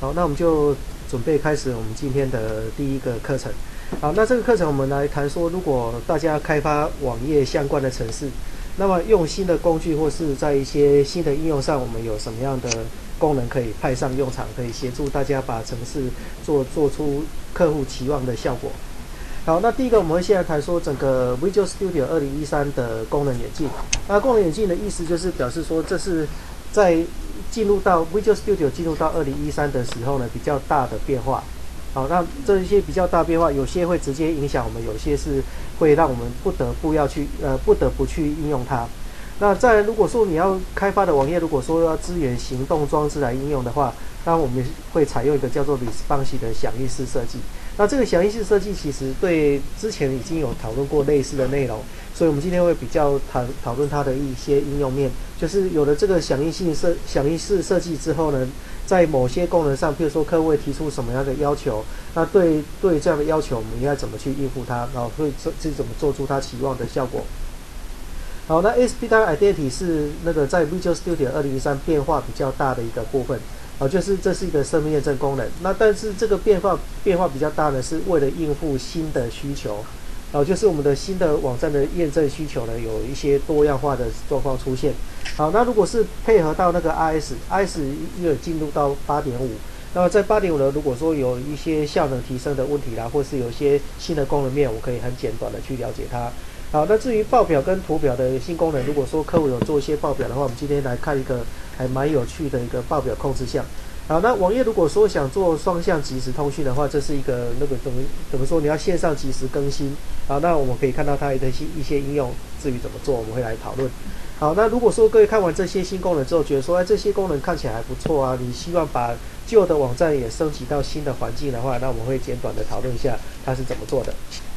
好，那我们就准备开始我们今天的第一个课程。好，那这个课程我们来谈说，如果大家开发网页相关的程式，那么用新的工具或是在一些新的应用上，我们有什么样的功能可以派上用场，可以协助大家把程式做出客户期望的效果。好，那第一个我们会现在谈说整个 Visual Studio 2013的功能演进。那功能演进的意思就是表示说，这是在进入到 Visual Studio 进入到2013的时候呢，比较大的变化。好，那这一些比较大变化，有些会直接影响我们，有些是会让我们不得不去应用它。那再如果说你要开发的网页，如果说要支援行动装置来应用的话，那我们会采用一个叫做 responsive 的响应式设计。那这个响应式设计其实对之前已经有讨论过类似的内容，所以我们今天会比较讨论它的一些应用面，就是有了这个响应式设计之后呢，在某些功能上，譬如说客户会提出什么样的要求，那对这样的要求，我们应该怎么去应付它，然后会怎么做出它期望的效果。好，那 ASP.NET Identity 是那个在 Visual Studio 2013变化比较大的一个部分。就是这是一个身份验证功能。那但是这个变化比较大呢，是为了应付新的需求。就是我们的新的网站的验证需求呢，有一些多样化的状况出现。好，那如果是配合到那个 RS 又进入到 8.5， 那么在 8.5 呢，如果说有一些效能提升的问题啦，或是有一些新的功能面，我可以很简短的去了解它。好，那至于报表跟图表的新功能，如果说客户有做一些报表的话，我们今天来看一个还蛮有趣的一个报表控制项。好，那网页如果说想做双向即时通讯的话，这是一个那个怎么说？你要线上即时更新。好，那我们可以看到它的一些应用，至于怎么做，我们会来讨论。好，那如果说各位看完这些新功能之后，觉得说这些功能看起来还不错啊，你希望把旧的网站也升级到新的环境的话，那我们会简短的讨论一下它是怎么做的。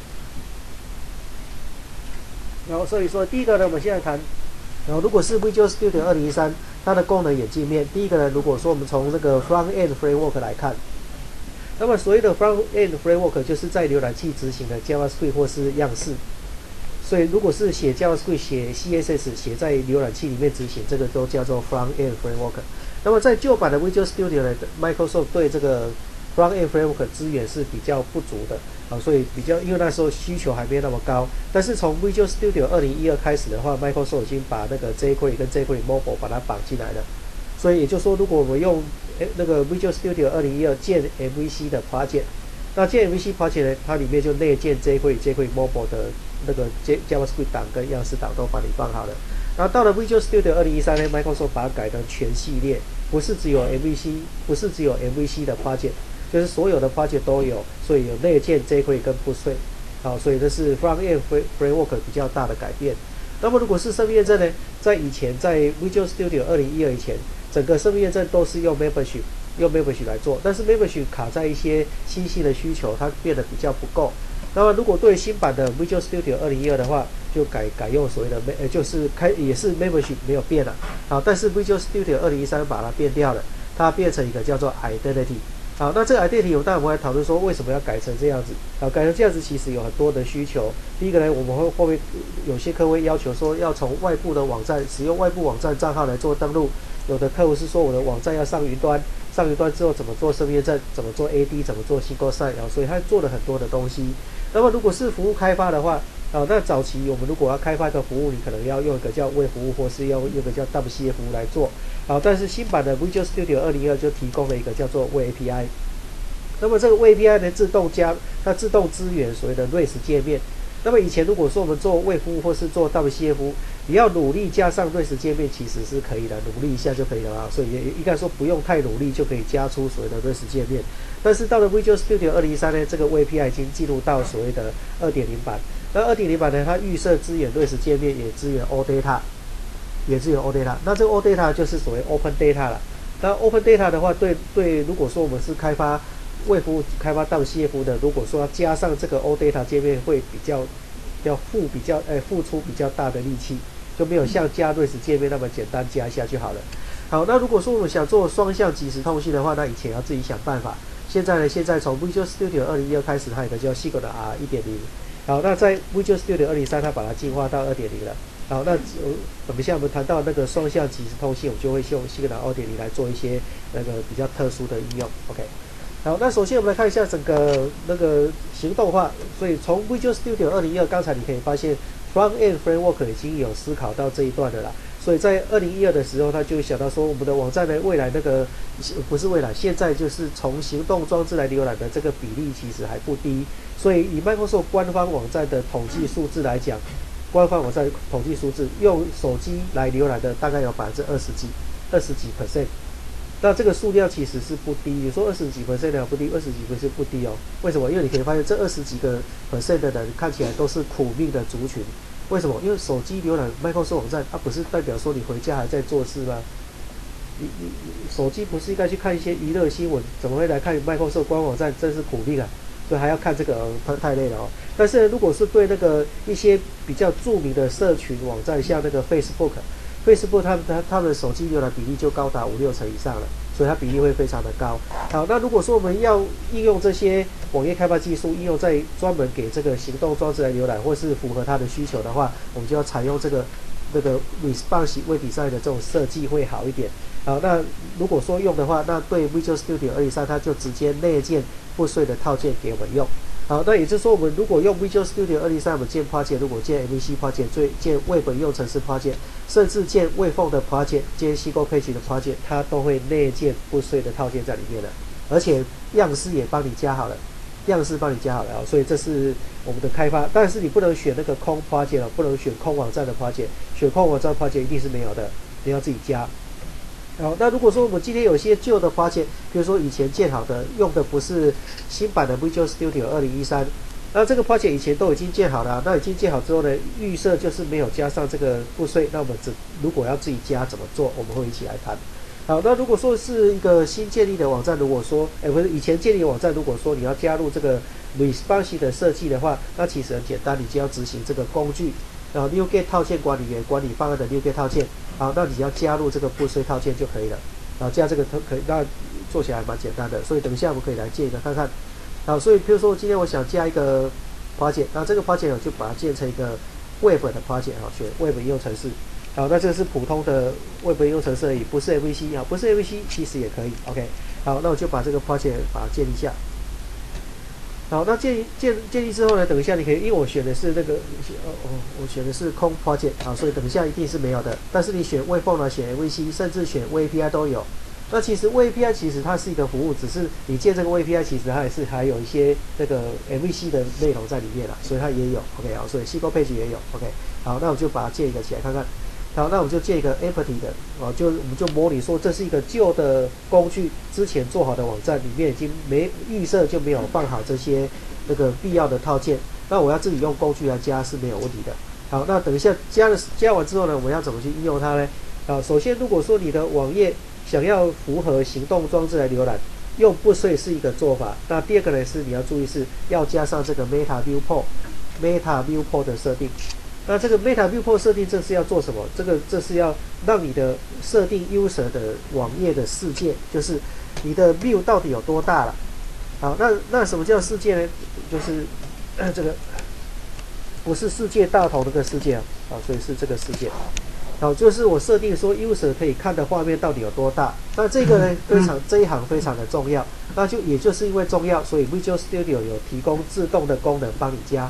然后所以说第一个呢，我们现在谈，如果是 Visual Studio 2013它的功能演进面，第一个呢，如果说我们从这个 Front-End Framework 来看，那么所谓的 Front-End Framework 就是在浏览器执行的 JavaScript 或是样式。所以如果是写 JavaScript 写 CSS 写在浏览器里面执行，这个都叫做 Front-End Framework。那么在旧版的 Visual Studio 呢 ，Microsoft 对这个 Front-End Framework 资源是比较不足的。所以因为那时候需求还没那么高，但是从 Visual Studio 2012开始的话 ，Microsoft 已经把那个 jQuery 跟 jQuery Mobile 把它绑进来了。所以也就是说，如果我们用那个 Visual Studio 2012建 MVC 的 project， 那建 MVC project 呢，它里面就内建 jQuery Mobile 的那个 JavaScript 档跟样式档都把你放好了。然后到了 Visual Studio 2013呢 ，Microsoft 把它改成全系列，不是只有 MVC 的 project。就是所有的 project 都有，所以有内建 jQuery 跟 Bootstrap。好，所以这是 Front-End Framework 比较大的改变。那么如果是身份验证呢，在以前在 Visual Studio 2012以前，整个身份验证都是用 Membership 来做，但是 Membership 卡在一些新兴的需求，它变得比较不够。那么如果对新版的 Visual Studio 2012的话，就改用所谓的就是也是 Membership 没有变了。好，但是 Visual Studio 2013把它变掉了，它变成一个叫做 Identity。好，那这个 identity 当然我们会讨论说为什么要改成这样子。好，改成这样子其实有很多的需求。第一个呢，我们会后面有些客户要求说要从外部的网站使用外部网站账号来做登录。有的客户是说我的网站要上云端，上云端之后怎么做身份验证，怎么做 AD， 怎么做 Single Sign， 所以他做了很多的东西。那么如果是服务开发的话，那早期我们如果要开发一个服务，你可能要用一个叫 Web 服务，或是要用一个叫 WCF 服务来做。好，但是新版的 Visual Studio 2012就提供了一个叫做 Web API。那么这个 Web API 呢，它自动支援所谓的 REST 界面。那么以前如果说我们做 Web 服务或是做 WCF 服务，你要努力加上 REST 界面其实是可以的，努力一下就可以了啊。所以也应该说不用太努力就可以加出所谓的 REST 界面。但是到了 Visual Studio 2013呢，这个 Web API 已经进入到所谓的 2.0 版。那 2.0 版呢，它预设支援 REST 界面，也支援 OData。那这个 OData 就是所谓 Open Data 了。那 Open Data 的话，对，如果说我们是开发为服务开发WCF的，如果说要加上这个 OData 界面，会要付出比较大的力气，就没有像加 REST 界面那么简单加一下就好了。好，那如果说我们想做双向即时通讯的话，那以前要自己想办法。现在从 Visual Studio 2012开始，它有个叫 Signal 的 R1.0。好，那在 Visual Studio 2013，它把它进化到 2.0 了。 好，那等一下我们谈到那个双向即时通信，我们就会用 Signal 2.0来做一些那个比较特殊的应用。OK， 好，那首先我们来看一下整个那个行动化。所以从 Visual Studio 2012，刚才你可以发现 Front-end Framework 已经有思考到这一段的啦。所以在2012的时候，他就想到说，我们的网站呢，未来那个不是未来，现在就是从行动装置来浏览的这个比例其实还不低。所以以 Microsoft 官方网站的统计数字来讲，官方网站统计数字用手机来浏览的大概有20几 percent。那这个数量其实是不低，你说20几 percent 的不低，20几 percent 不低哦。为什么？因为你可以发现这20几个 percent 的人看起来都是苦命的族群。为什么？因为手机浏览 Microsoft 网站，它不是代表说你回家还在做事吗？你手机不是应该去看一些娱乐新闻，怎么会来看 Microsoft 官网站？真是苦命啊！所以还要看这个，太累了哦。但是如果是对那个一些比较著名的社群网站，像那个 Facebook 他们的手机浏览比例就高达5-6成以上了，所以它比例会非常的高。好，那如果说我们要应用这些网页开发技术，应用在专门给这个行动装置来浏览，或是符合它的需求的话，我们就要采用这个responsive web design 的这种设计会好一点。好，那如果说用的话，那对 Visual Studio 2013它就直接内建不碎的套件给我们用。好，那也就是说，我们如果用 Visual Studio 2013，我们建 project， 如果建 MVC project， 建 Web 应用程式 project， 甚至建 Webform 的 project， 建 SQL Page 的 project， 它都会内建不碎的套件在里面的，而且样式也帮你加好了，所以这是我们的开发。但是你不能选那个空 project 哦，不能选空网站的 project， 选空网站 project 一定是没有的，你要自己加。好，那如果说我们今天有一些旧的project，比如说以前建好的，用的不是新版的 Visual Studio 2013，那这个 project 以前都已经建好了，那已经建好之后呢，预设就是没有加上这个不碎，那我们如果要自己加怎么做，我们会一起来谈。好，那如果说是一个新建立的网站，如果说不是以前建立的网站，如果说你要加入这个 responsive 的设计的话，那其实很简单，你就要执行这个工具。NuGet 套件管理员管理方案的 NuGet 套件，好，那你要加入这个不碎套件就可以了。然后加这个可以，那做起来还蛮简单的。所以等一下我们可以来建一个看看。好，所以比如说今天我想加一个 project， 那这个 project 我就把它建成一个 Web 的 project， 好，选 Web 应用程式。好，那这个是普通的 Web 应用程式而已，不是 MVC 啊，不是 MVC 其实也可以。OK， 好，那我就把这个 project 把它建一下。好，那建立之后呢，等一下你可以，因为我选的是那个，我选的是空 project 啊，所以等一下一定是没有的。但是你选 Webform 呢，选 MVC， 甚至选 WebAPI 都有。那其实 WebAPI 其实它是一个服务，只是你建这个 WebAPI 其实它也是还有一些那个 MVC 的内容在里面啦，所以它也有。OK 啊，所以 SQL Page 也有。OK， 好，那我就把它建一个起来看看。好，那我们就建一个 empty 的哦，我们就模拟说这是一个旧的工具，之前做好的网站里面已经没预设就没有放好这些那个必要的套件，那我要自己用工具来加是没有问题的。好，那等一下加完之后呢，我们要怎么去应用它呢？啊，首先如果说你的网页想要符合行动装置来浏览，用不碎是一个做法。那第二个呢是你要注意是要加上这个 Meta Viewport 的设定。那这个 Meta Viewport 设定这是要做什么？这是要让你的设定 user 的网页的世界，就是你的 view 到底有多大了。好，那什么叫世界呢？就是这个不是世界大同那个世界啊，所以是这个世界。好，就是我设定说 user 可以看的画面到底有多大。那这个呢这一行非常的重要。那也就是因为重要，所以 Visual Studio 有提供自动的功能帮你加。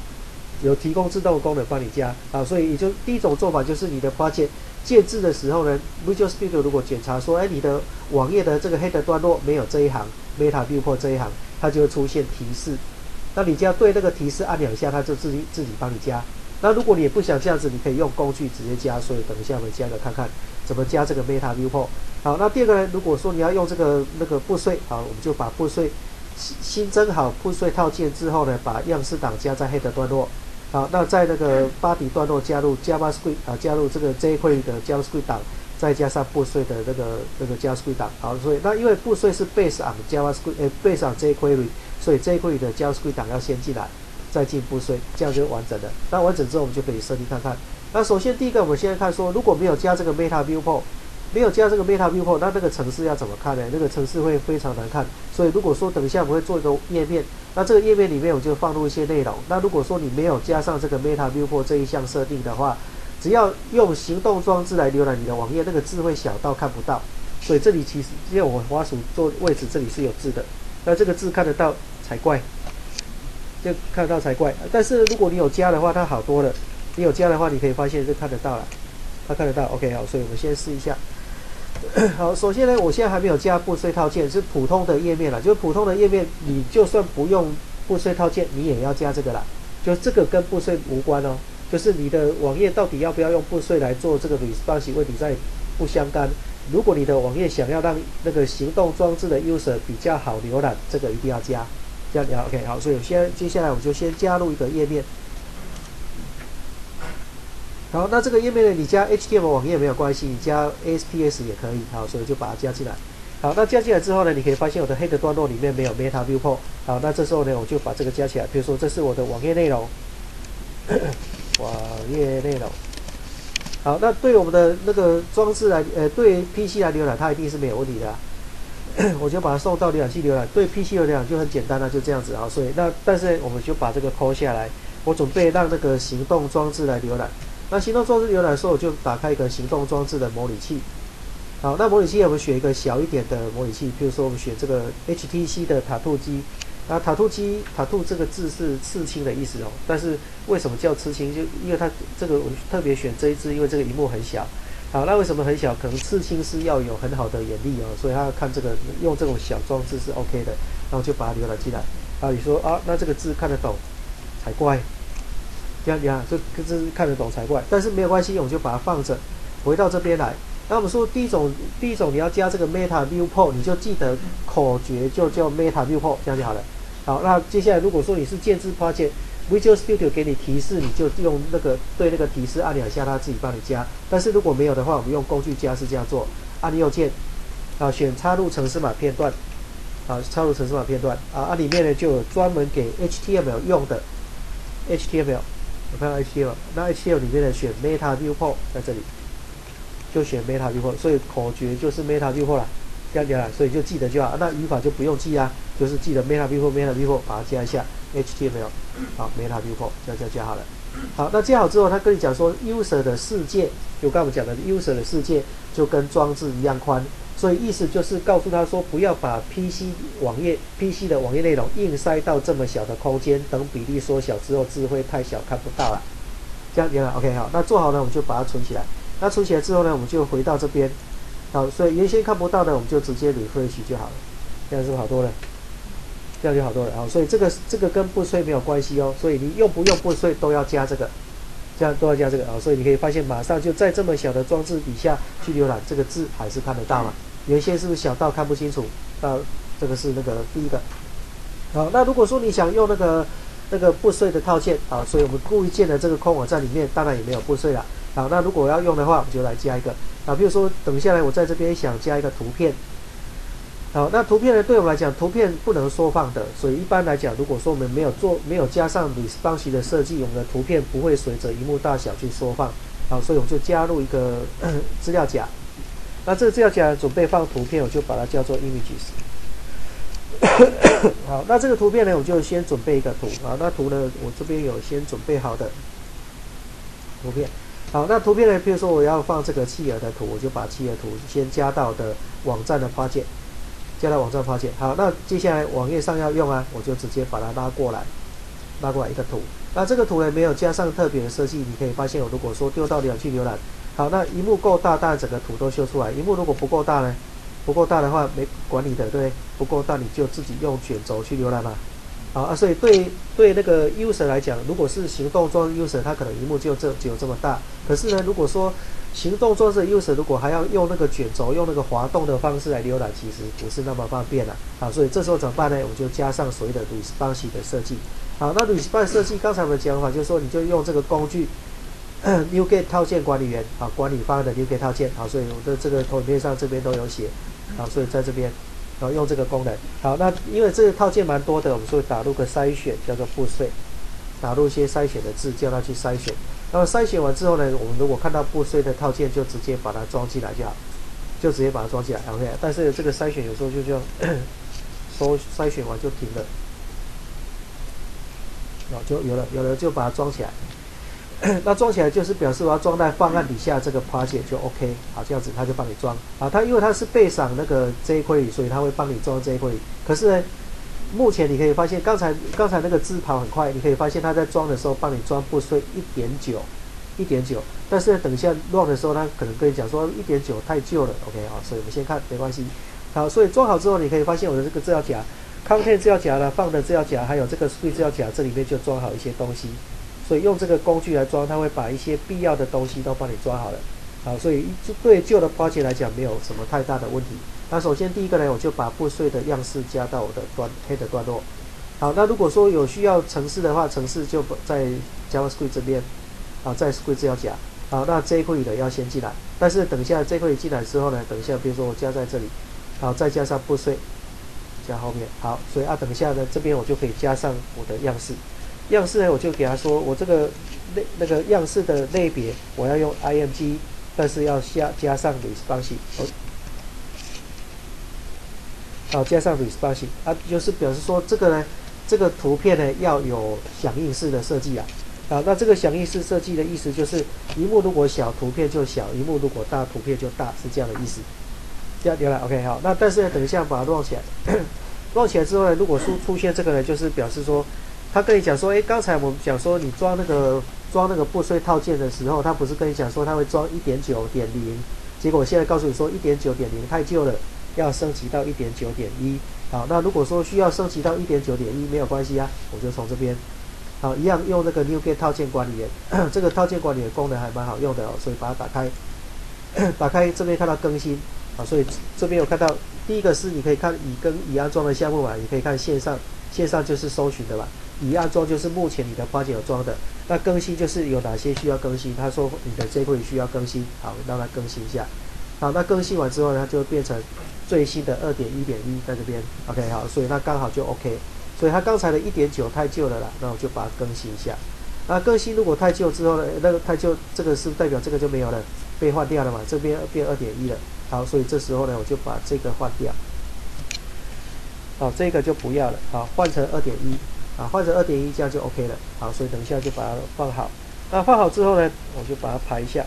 啊，所以也就第一种做法就是你的 project 建置的时候呢 ，Visual Studio 如果检查说，你的网页的这个 header 段落没有这一行 Meta Viewport 这一行，它就会出现提示。那你只要对那个提示按2下，它就自己帮你加。那如果你也不想这样子，你可以用工具直接加。所以等一下我们加个看看怎么加这个 Meta Viewport。好，那第二个呢，如果说你要用这个不碎，好，我们就把不碎新增好不碎套件之后呢，把样式档加在 header 段落。好，那在那个 body 段落加入 JavaScript 啊，加入这个 jQuery 的 JavaScript 档，再加上不碎的那个 JavaScript 档。好，所以那因为不碎是 based on JavaScript，based on jQuery， 所以 jQuery 的 JavaScript 档要先进来，再进不碎，这样就完整了。那完整之后，我们就可以设定看看。那首先第一个，我们现在看说，如果没有加这个 Meta Viewport，那个程式要怎么看呢？那个程式会非常难看。所以如果说等一下我们会做一个页面，那这个页面里面我就放入一些内容。那如果说你没有加上这个 Meta Viewport 这一项设定的话， 只要用行动装置来浏览你的网页，那个字会小到看不到。所以这里其实因为我滑鼠做位置，这里是有字的，那这个字看得到才怪，就看得到才怪。但是如果你有加的话，它好多了。你有加的话，你可以发现是看得到了，它看得到。OK 好，所以我们先试一下。好，首先呢，我现在还没有加布税套件，是普通的页面啦，就是普通的页面，你就算不用布税套件，你也要加这个啦。就这个跟布税无关哦，就是你的网页到底要不要用布税来做这个 responsive web design不相干。如果你的网页想要让那个行动装置的 user 比较好浏览，这个一定要加。这样聊 OK 好，所以接下来我们就先加入一个页面。好，那这个页面呢，你加 HTML 网页没有关系，你加 ASPS 也可以。好，所以就把它加进来。好，那加进来之后呢，你可以发现我的 header 段落里面没有 Meta Viewport。好，那这时候呢，我就把这个加起来。比如说，这是我的网页内容，网页内容。好，那对我们的那个装置来，对 PC 来浏览，它一定是没有问题的我就把它送到浏览器浏览。对 PC 的浏览就很简单了，就这样子啊。所以但是我们就把这个抠下来，我准备让那个行动装置来浏览。那行动装置浏览的时候，我就打开一个行动装置的模拟器。好，那模拟器我们选一个小一点的模拟器，比如说我们选这个 HTC 的塔兔机。那塔兔这个字是刺青的意思哦，但是为什么叫刺青？就因为它这个我特别选这一支，因为这个荧幕很小。好，那为什么很小？可能刺青师要有很好的眼力哦，所以他要看这个用这种小装置是 OK 的，然后就把它浏览进来。啊，你说啊，那这个字看得懂才怪。这样这字看得懂才怪，但是没有关系，我们就把它放着，回到这边来。那我们说第一种你要加这个 Meta Viewport， 你就记得口诀就叫 Meta Viewport， 这样就好了。好，那接下来如果说你是建制 project，Visual Studio 给你提示，你就用那个对那个提示按2下，它自己帮你加。但是如果没有的话，我们用工具加是这样做，按右键，啊，选插入程式码片段，啊，插入程式码片段，啊，里面呢就有专门给 HTML 用的 HTML。我看到 HTML， 那 HTML 里面的选 Meta Viewport 在这里，就选 Meta Viewport， 所以口诀就是 Meta Viewport 啦，这样所以就记得就好。那语法就不用记啊，就是记得 Meta Viewport， 把它加一下 HTML， 好 Meta Viewport 加好了。好，那加好之后，他跟你讲说 user 的世界，就刚才我们讲的 user 的世界就跟装置一样宽。所以意思就是告诉他说，不要把 PC 的网页内容硬塞到这么小的空间，等比例缩小之后，字会太小看不到了。这样原来 OK 好，那做好呢，我们就把它存起来。那存起来之后呢，我们就回到这边。好，所以原先看不到的，我们就直接 refresh 就好了。这样是不是好多了？这样就好多了。好，所以这个跟不税没有关系哦。所以你用不用不税都要加这个。这样都要加这个啊，所以你可以发现，马上就在这么小的装置底下去浏览，这个字还是看得到嘛？原先是不是小到看不清楚？这个是那个第一个。好，那如果说你想用那个不税的套件啊，所以我们故意建的这个空网站里面，当然也没有不税了。好，那如果我要用的话，我们就来加一个啊，比如说等下来我在这边想加一个图片。好，那图片呢？对我们来讲，图片不能缩放的，所以一般来讲，如果说我们没有加上 responsive 的设计，我们的图片不会随着萤幕大小去缩放。好，所以我们就加入一个资料夹。那这个资料夹准备放图片，我就把它叫做 images。好，那这个图片呢，我就先准备一个图啊。那图呢，我这边有先准备好的图片。好，那图片呢，比如说我要放这个企鹅的图，我就把企鹅图先加到的网站的project。加到网站发现。好，那接下来网页上要用啊，我就直接把它拉过来一个图。那这个图呢没有加上特别的设计，你可以发现我如果说丢到浏览器浏览，好，那萤幕够大，当然整个图都秀出来。萤幕如果不够大呢？不够大的话没管你的，对，不够大你就自己用卷轴去浏览嘛。好啊，所以对那个 user 来讲，如果是行动装置 user， 他可能萤幕只有这么大。可是呢，如果说行动装置 user 如果还要用那个卷轴，用那个滑动的方式来浏览，其实不是那么方便了。好，所以这时候怎么办呢？我们就加上所谓的 responsive 的设计。好，那 responsive 设计，刚才我们的讲法就是说，你就用这个工具NuGet 套件管理员，好，管理方案的 NuGet 套件。好，所以我的这个投影片上这边都有写。好，所以在这边。然后用这个功能。好，那因为这个套件蛮多的，我们所以打入个筛选，叫做不税，打入一些筛选的字，叫它去筛选。那么筛选完之后呢，我们如果看到不税的套件，就直接把它装进来就好，就直接把它装进来。OK， 但是这个筛选有时候就筛选完就停了，然后就有了就把它装起来。 那装起来就是表示我要装在方案底下这个 project 就 OK， 好，这样子他就帮你装啊。它因为它是备赏那个 jQuery， 所以他会帮你装 jQuery。可是呢，目前你可以发现，刚才那个字跑很快，你可以发现他在装的时候帮你装不碎1.9，但是呢，等一下 run 的时候，他可能跟你讲说1.9太旧了 ，OK 好，所以我们先看没关系。好，所以装好之后，你可以发现我的这个资料夹 ，content 资料夹呢放的资料夹，还有这个 script 资料夹，这里面就装好一些东西。所以用这个工具来装，它会把一些必要的东西都帮你装好了。好，所以对旧的 project 来讲没有什么太大的问题。那首先第一个呢，我就把不碎的样式加到我的header 段落。好，那如果说有需要程式的话，程式就在 JavaScript 这边，好，在 script 资料夹。好，那 jQuery 的要先进来，但是等一下 jQuery 进来之后呢，等一下比如说我加在这里，好，再加上不碎，加后面。好，所以等一下呢，这边我就可以加上我的样式。样式呢，我就给他说，我这个那个样式的类别，我要用 img， 但是要加上 responsive， 好，加上 responsive 啊，就是表示说这个呢，这个图片呢要有响应式的设计啊。好，那这个响应式设计的意思就是，萤幕如果小，图片就小；萤幕如果大，图片就大，是这样的意思。这样了解 ，OK 好。那但是呢，等一下把它 run 起来，run 起来之后呢，如果出现这个呢，就是表示说。他跟你讲说，刚才我们讲说你装那个不碎套件的时候，他不是跟你讲说他会装 1.9.0， 结果现在告诉你说 1.9.0 太旧了，要升级到 1.9.1。好，那如果说需要升级到 1.9.1 没有关系啊，我就从这边，好，一样用那个 NuGet 套件管理员，这个套件管理员功能还蛮好用的哦，所以把它打开，打开这边看到更新，好，所以这边有看到第一个是你可以看已安装的项目嘛，你可以看线上就是搜寻的嘛。已安装就是目前你的project有装的，那更新就是有哪些需要更新。他说你的jQuery需要更新，好，让它更新一下。好，那更新完之后呢，它就变成最新的 2.1.1 在这边 ，OK 好，所以那刚好就 OK。所以它刚才的 1.9 太旧了啦，那我就把它更新一下。那更新如果太旧之后呢，那个太旧这个是代表这个就没有了，被换掉了嘛，这边变 2.1 了。好，所以这时候呢，我就把这个换掉。好，这个就不要了，好，换成 2.1。啊，换成 2.1 这样就 OK 了。好，所以等一下就把它放好。那放好之后呢，我就把它排一下。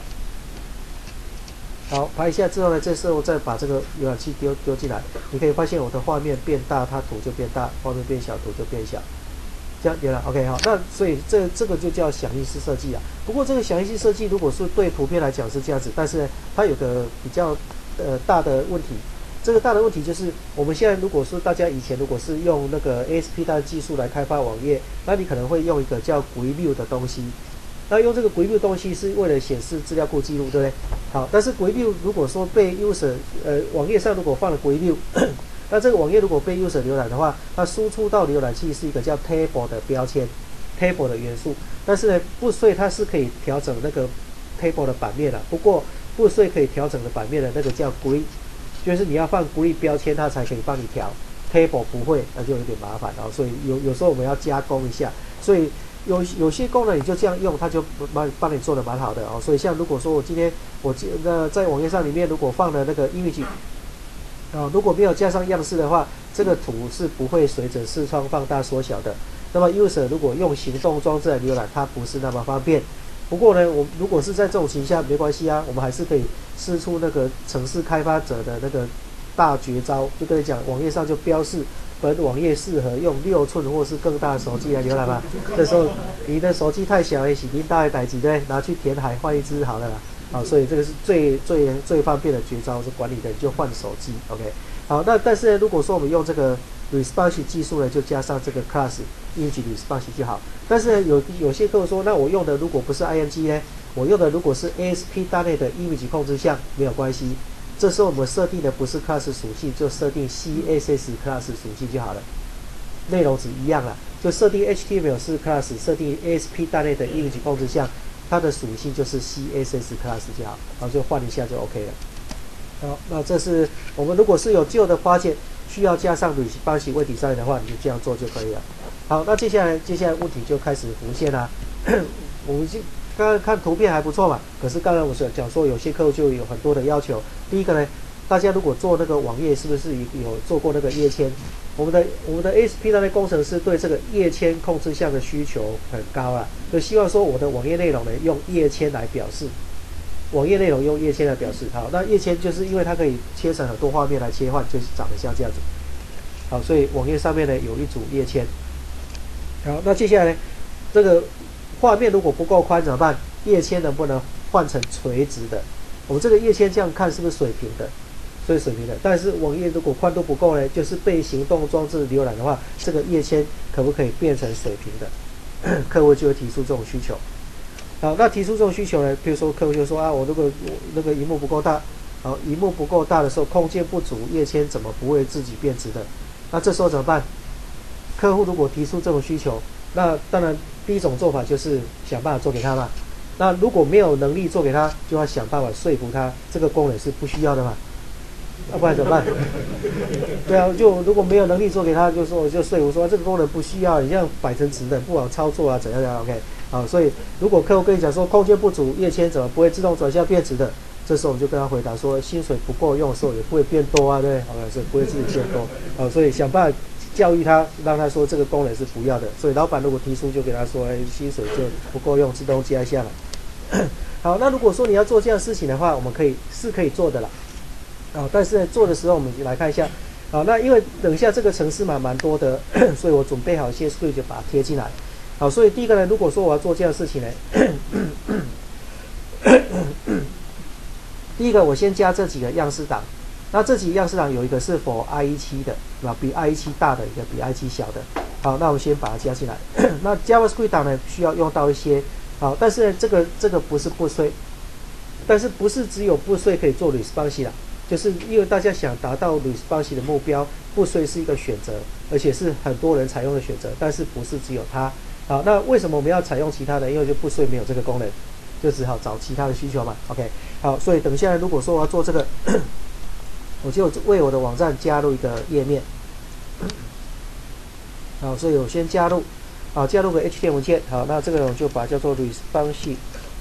好，排一下之后呢，这时候再把这个浏览器丢进来。你可以发现我的画面变大，它图就变大；画面变小，图就变小。这样了 ，OK 好。那所以这个就叫响应式设计啊。不过这个响应式设计如果是对图片来讲是这样子，但是呢，它有个比较大的问题。这个大的问题就是，我们现在如果说大家以前如果是用那个 ASP 的技术来开发网页，那你可能会用一个叫 GridView 的东西。那用这个 GridView 东西是为了显示资料库记录，对不对？好，但是 GridView 如果说被 user 网页上如果放了 GridView， 那这个网页如果被 user 浏览的话，它输出到浏览器是一个叫 table 的标签 ，table 的元素。但是呢，不碎它是可以调整那个 table 的版面的，不过不碎可以调整的版面的那个叫 Grid。就是你要放 grid 标签，它才可以帮你调 ，table 不会，那就有点麻烦哦。所以有时候我们要加工一下，所以有些功能你就这样用，它就帮你做的蛮好的哦。所以像如果说我今天在网页上里面如果放了那个 image， 如果没有加上样式的话，这个图是不会随着视窗放大缩小的。那么 user 如果用行动装置来浏览，它不是那么方便。不过呢，我如果是在这种情况下没关系啊，我们还是可以释出那个程式开发者的那个大绝招，就跟你讲，网页上就标示本网页适合用6寸或是更大的手机来浏览吧。这时候你的手机太小，也许您大的代志对，拿去填海换一只好了啦。好，所以这个是最方便的绝招，是管理的就换手机 ，OK。好，那但是呢，如果说我们用这个 responsive 技术呢，就加上这个 class image responsive 就好。但是呢，有些客户说，那我用的如果不是 img 呢，我用的如果是 ASP.NET 的 image 控制项，没有关系。这时候我们设定的不是 class 属性，就设定 CSS class 属性就好了。内容只一样啦，就设定 HTML 是 class， 设定 ASP.NET 的 image 控制项，它的属性就是 CSS class 就好，然后就换一下就 OK 了。好，那这是我们如果是有旧的project需要加上 responsive 位体上的话，你就这样做就可以了。好，那接下来问题就开始浮现啦。我们刚刚看图片还不错嘛，可是刚才我讲说有些客户就有很多的要求。第一个呢，大家如果做那个网页，是不是有做过那个页签？我们的 ASP 那边工程师对这个页签控制项的需求很高啦， 就希望说我的网页内容呢用页签来表示，网页内容用页签来表示。好，那页签就是因为它可以切成很多画面来切换，就是长得像这样子。好，所以网页上面呢有一组页签。好，那接下来呢，这个画面如果不够宽怎么办？页签能不能换成垂直的？我们这个页签这样看是不是水平的？所以水平的。但是网页如果宽度不够呢，就是被行动装置浏览的话，这个页签可不可以变成水平的？客户就会提出这种需求。好，那提出这种需求呢，比如说客户就说啊，我那个萤幕不够大，好，萤幕不够大的时候，空间不足，页签怎么不会自己变直的？那这时候怎么办？客户如果提出这种需求，那当然第一种做法就是想办法做给他嘛。那如果没有能力做给他，就要想办法说服他这个功能是不需要的嘛。要不然怎么办？对啊，就如果没有能力做给他，就说我就说服说这个功能不需要，你这样摆成直的不好操作啊，怎样怎样 ？OK， 好，所以如果客户跟你讲说空间不足，页签怎么不会自动转向变直的？这时候我们就跟他回答说，薪水不够用的时候也不会变多啊，对不对？好，所以不会自己变多。好，所以想办法教育他，让他说这个功能是不要的。所以老板如果提出，就给他说，薪水就不够用，自动加下来。好，那如果说你要做这样的事情的话，我们可以做的啦。但是呢，做的时候我们来看一下。好，那因为等一下这个程式码蛮多的，所以我准备好一些 script 就把它贴进来。好，所以第一个呢，如果说我要做这样的事情呢，第一个我先加这几个样式档。那这几个样式档有一个是 for IE7 的，对吧？比 IE7 大的，一个比 IE7 小的。好，那我们先把它加进来。那 JavaScript 档呢，需要用到一些。好，但是呢，这个不是不税，但是不是只有不税可以做 responsive 啦，就是因为大家想达到 responsive 的目标，不税是一个选择，而且是很多人采用的选择，但是不是只有它。好，那为什么我们要采用其他的？因为就不税没有这个功能，就只好找其他的需求嘛。OK， 好，所以等一下如果说我要做这个，我就为我的网站加入一个页面。好，所以我先加入。好，加入个 HTML 文件。好，那这个我就把它叫做 responsive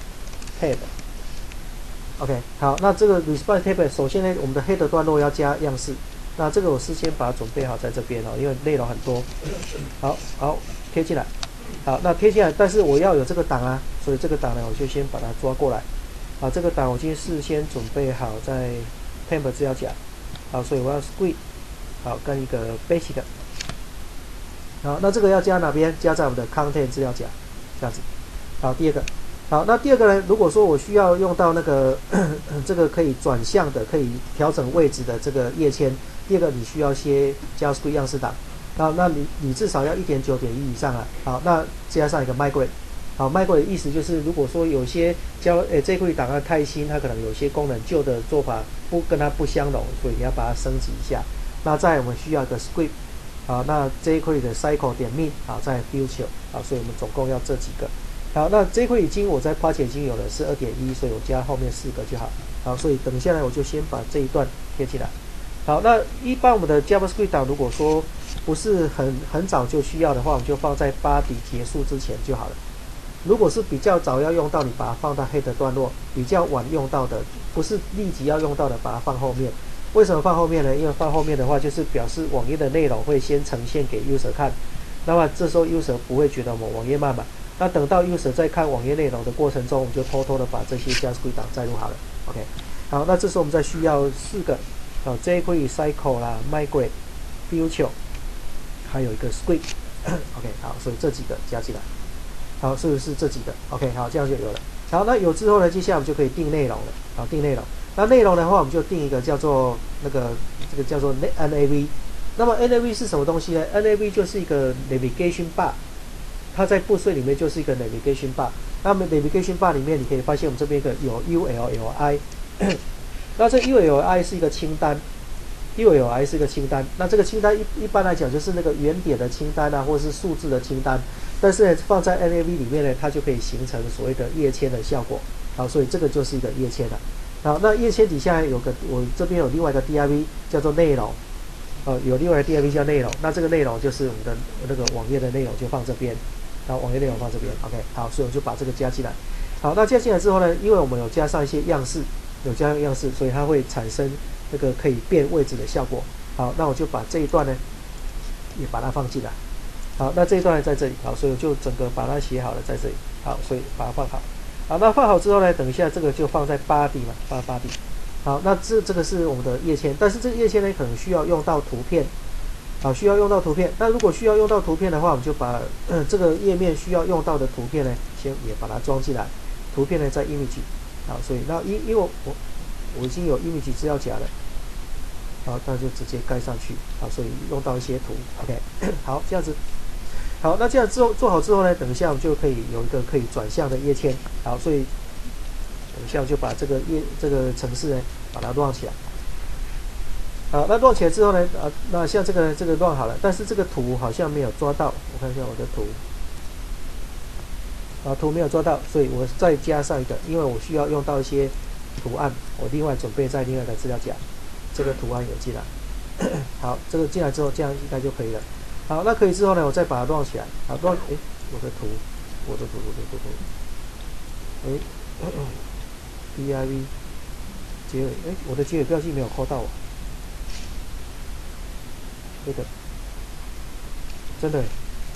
tab。OK， 好，那这个 responsive tab 首先呢，我们的 header 段落要加样式。那这个我事先把它准备好在这边因为内容很多。好，贴进来。好，那贴进来，但是我要有这个档啊，所以这个档呢，我就先把它抓过来。好，这个档我已经事先准备好在 temp 资料夹。好，所以我要 script， 好，跟一个 basic。好，那这个要加哪边？加在我们的 content 资料夹，这样子。好，第二个。好，那第二个呢？如果说我需要用到那个这个可以转向的、可以调整位置的这个页签，第二个你需要些 JavaScript 样式档。那你至少要 1.9.1 以上啊。好，那加上一个 migrate。好 ，migrate 的意思就是，如果说有些jQuery 档案太新，它可能有些功能旧的做法跟它不相容，所以你要把它升级一下。那再我们需要一个 script。好，那jQuery 的 cycle 点 min 好，在 future 好，所以我们总共要这几个。好，那jQuery 我在 Project 已经有了是 2.1， 所以我加后面4个就好。好，所以等下来我就先把这一段贴起来。好，那一般我们的 JavaScript 档如果说不是很早就需要的话，我们就放在 body 结束之前就好了。如果是比较早要用到，你把它放到 header 段落；比较晚用到的，不是立即要用到的，把它放后面。为什么放后面呢？因为放后面的话，就是表示网页的内容会先呈现给 user 看，那么这时候 user 不会觉得我们网页慢嘛。那等到 user 在看网页内容的过程中，我们就偷偷的把这些 JavaScript 档载入好了。OK， 好，那这时候我们再需要4个，jQuery cycle 啦 ，migrate、future， 还有一个 script。OK， 好，所以这几个加起来，好，是不是这几个 ？OK， 好，这样就有了。好，那有之后呢，接下来我们就可以定内容了。好，定内容。那内容的话，我们就定一个叫做这个叫做 NAV。那么 NAV 是什么东西呢 ？NAV 就是一个 navigation bar， 它在部税里面就是一个 navigation bar。那么 navigation bar 里面你可以发现我们这边有 ULLI， 那这 ULLI 是一个清单 ，ULLI 是一个清单。那这个清单一般来讲就是那个原点的清单啊，或者是数字的清单。但是呢，放在 NAV 里面呢，它就可以形成所谓的页签的效果。好，所以这个就是一个页签了。好，那页签底下我这边有另外一个 div 叫做内容，有另外一个 div 叫内容。那这个内容就是我们的那个网页的内容就放这边，然后网页内容放这边 ，OK， 好，所以我就把这个加进来。好，那加进来之后呢，因为我们有加上一些样式，所以它会产生那个可以变位置的效果。好，那我就把这一段呢也把它放进来。好，那这一段在这里，好，所以我就整个把它写好了在这里。 好，所以把它放好。好，那放好之后呢，等一下这个就放在 body 嘛，放在 body。好，那这个是我们的页签，但是这个页签呢可能需要用到图片。好，需要用到图片。那如果需要用到图片的话，我们就把这个页面需要用到的图片呢，先也把它装进来。图片呢在 image。好，所以那因为我已经有 image 资料夹了。好，那就直接盖上去。好，所以用到一些图。OK， 好，这样子。好，那这样做好之后呢，等一下我们就可以有一个可以转向的页签。好，所以等一下我就把这个程式呢把它乱起来。好，那乱起来之后呢，那像这个乱好了，但是这个图好像没有抓到，我看一下我的图，图没有抓到，所以我再加上一个，因为我需要用到一些图案，我另外准备在另外的资料夹，这个图案有进来。好，这个进来之后，这样应该就可以了。好，那可以之后呢，我再把它乱起来。好，乱，我的图，div 结尾，我的结尾标记没有扣到我。对的，真的，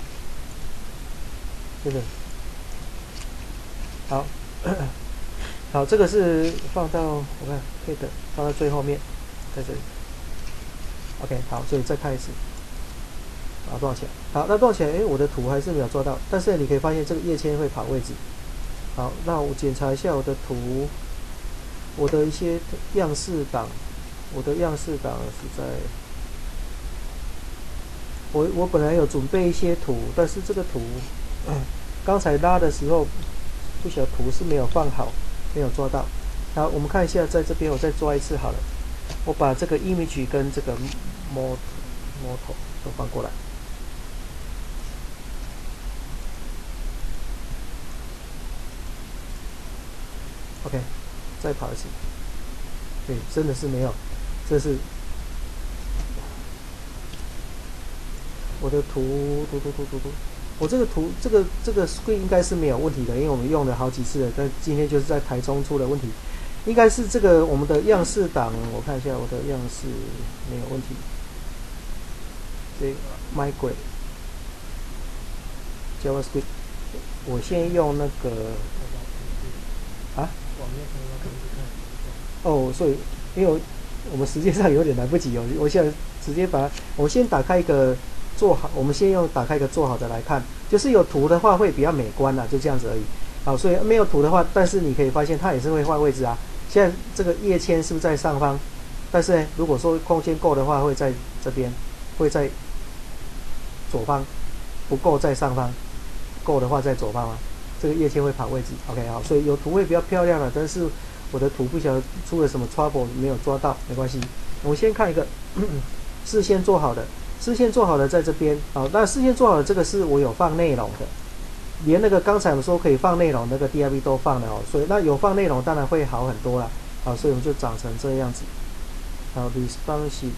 好，好，这个是放到我看对的，放到最后面，在这里。OK， 好，所以再看一次，把它乱起来。好，那乱起来，我的图还是没有抓到，但是你可以发现这个页签会跑位置。好，那我检查一下我的图，我的一些样式档，我的样式档是在。我本来有准备一些图，但是这个图，刚才拉的时候，不晓得图是没有放好，没有抓到。好，我们看一下，在这边我再抓一次好了。我把这个 image 跟这个 model 都放过来。OK， 再跑一次。对，真的是没有，这是。我的图，我这个图，这个 screen 应该是没有问题的，因为我们用了好几次了，但今天就是在台中出了问题，应该是这个我们的样式档，我看一下我的样式没有问题。这个 migrate JavaScript， 我先用那个所以因为我们时间上有点来不及哦，我现在直接把我先打开一个。做好，我们先用打开一个做好的来看，就是有图的话会比较美观啦，就这样子而已。好，所以没有图的话，但是你可以发现它也是会换位置啊。现在这个页签是不是在上方？但是呢，如果说空间够的话，会在这边，会在左方；不够在上方，够的话在左方啊。这个页签会跑位置。OK， 好，所以有图会比较漂亮了，但是我的图不晓得出了什么 trouble 没有抓到，没关系。我先看一个事先做好的。视线做好了在这边，好，那视线做好了，这个是我有放内容的，连那个刚才我们说可以放内容那个 div 都放了哦，所以那有放内容当然会好很多啦，好，所以我们就长成这样子，好 responsive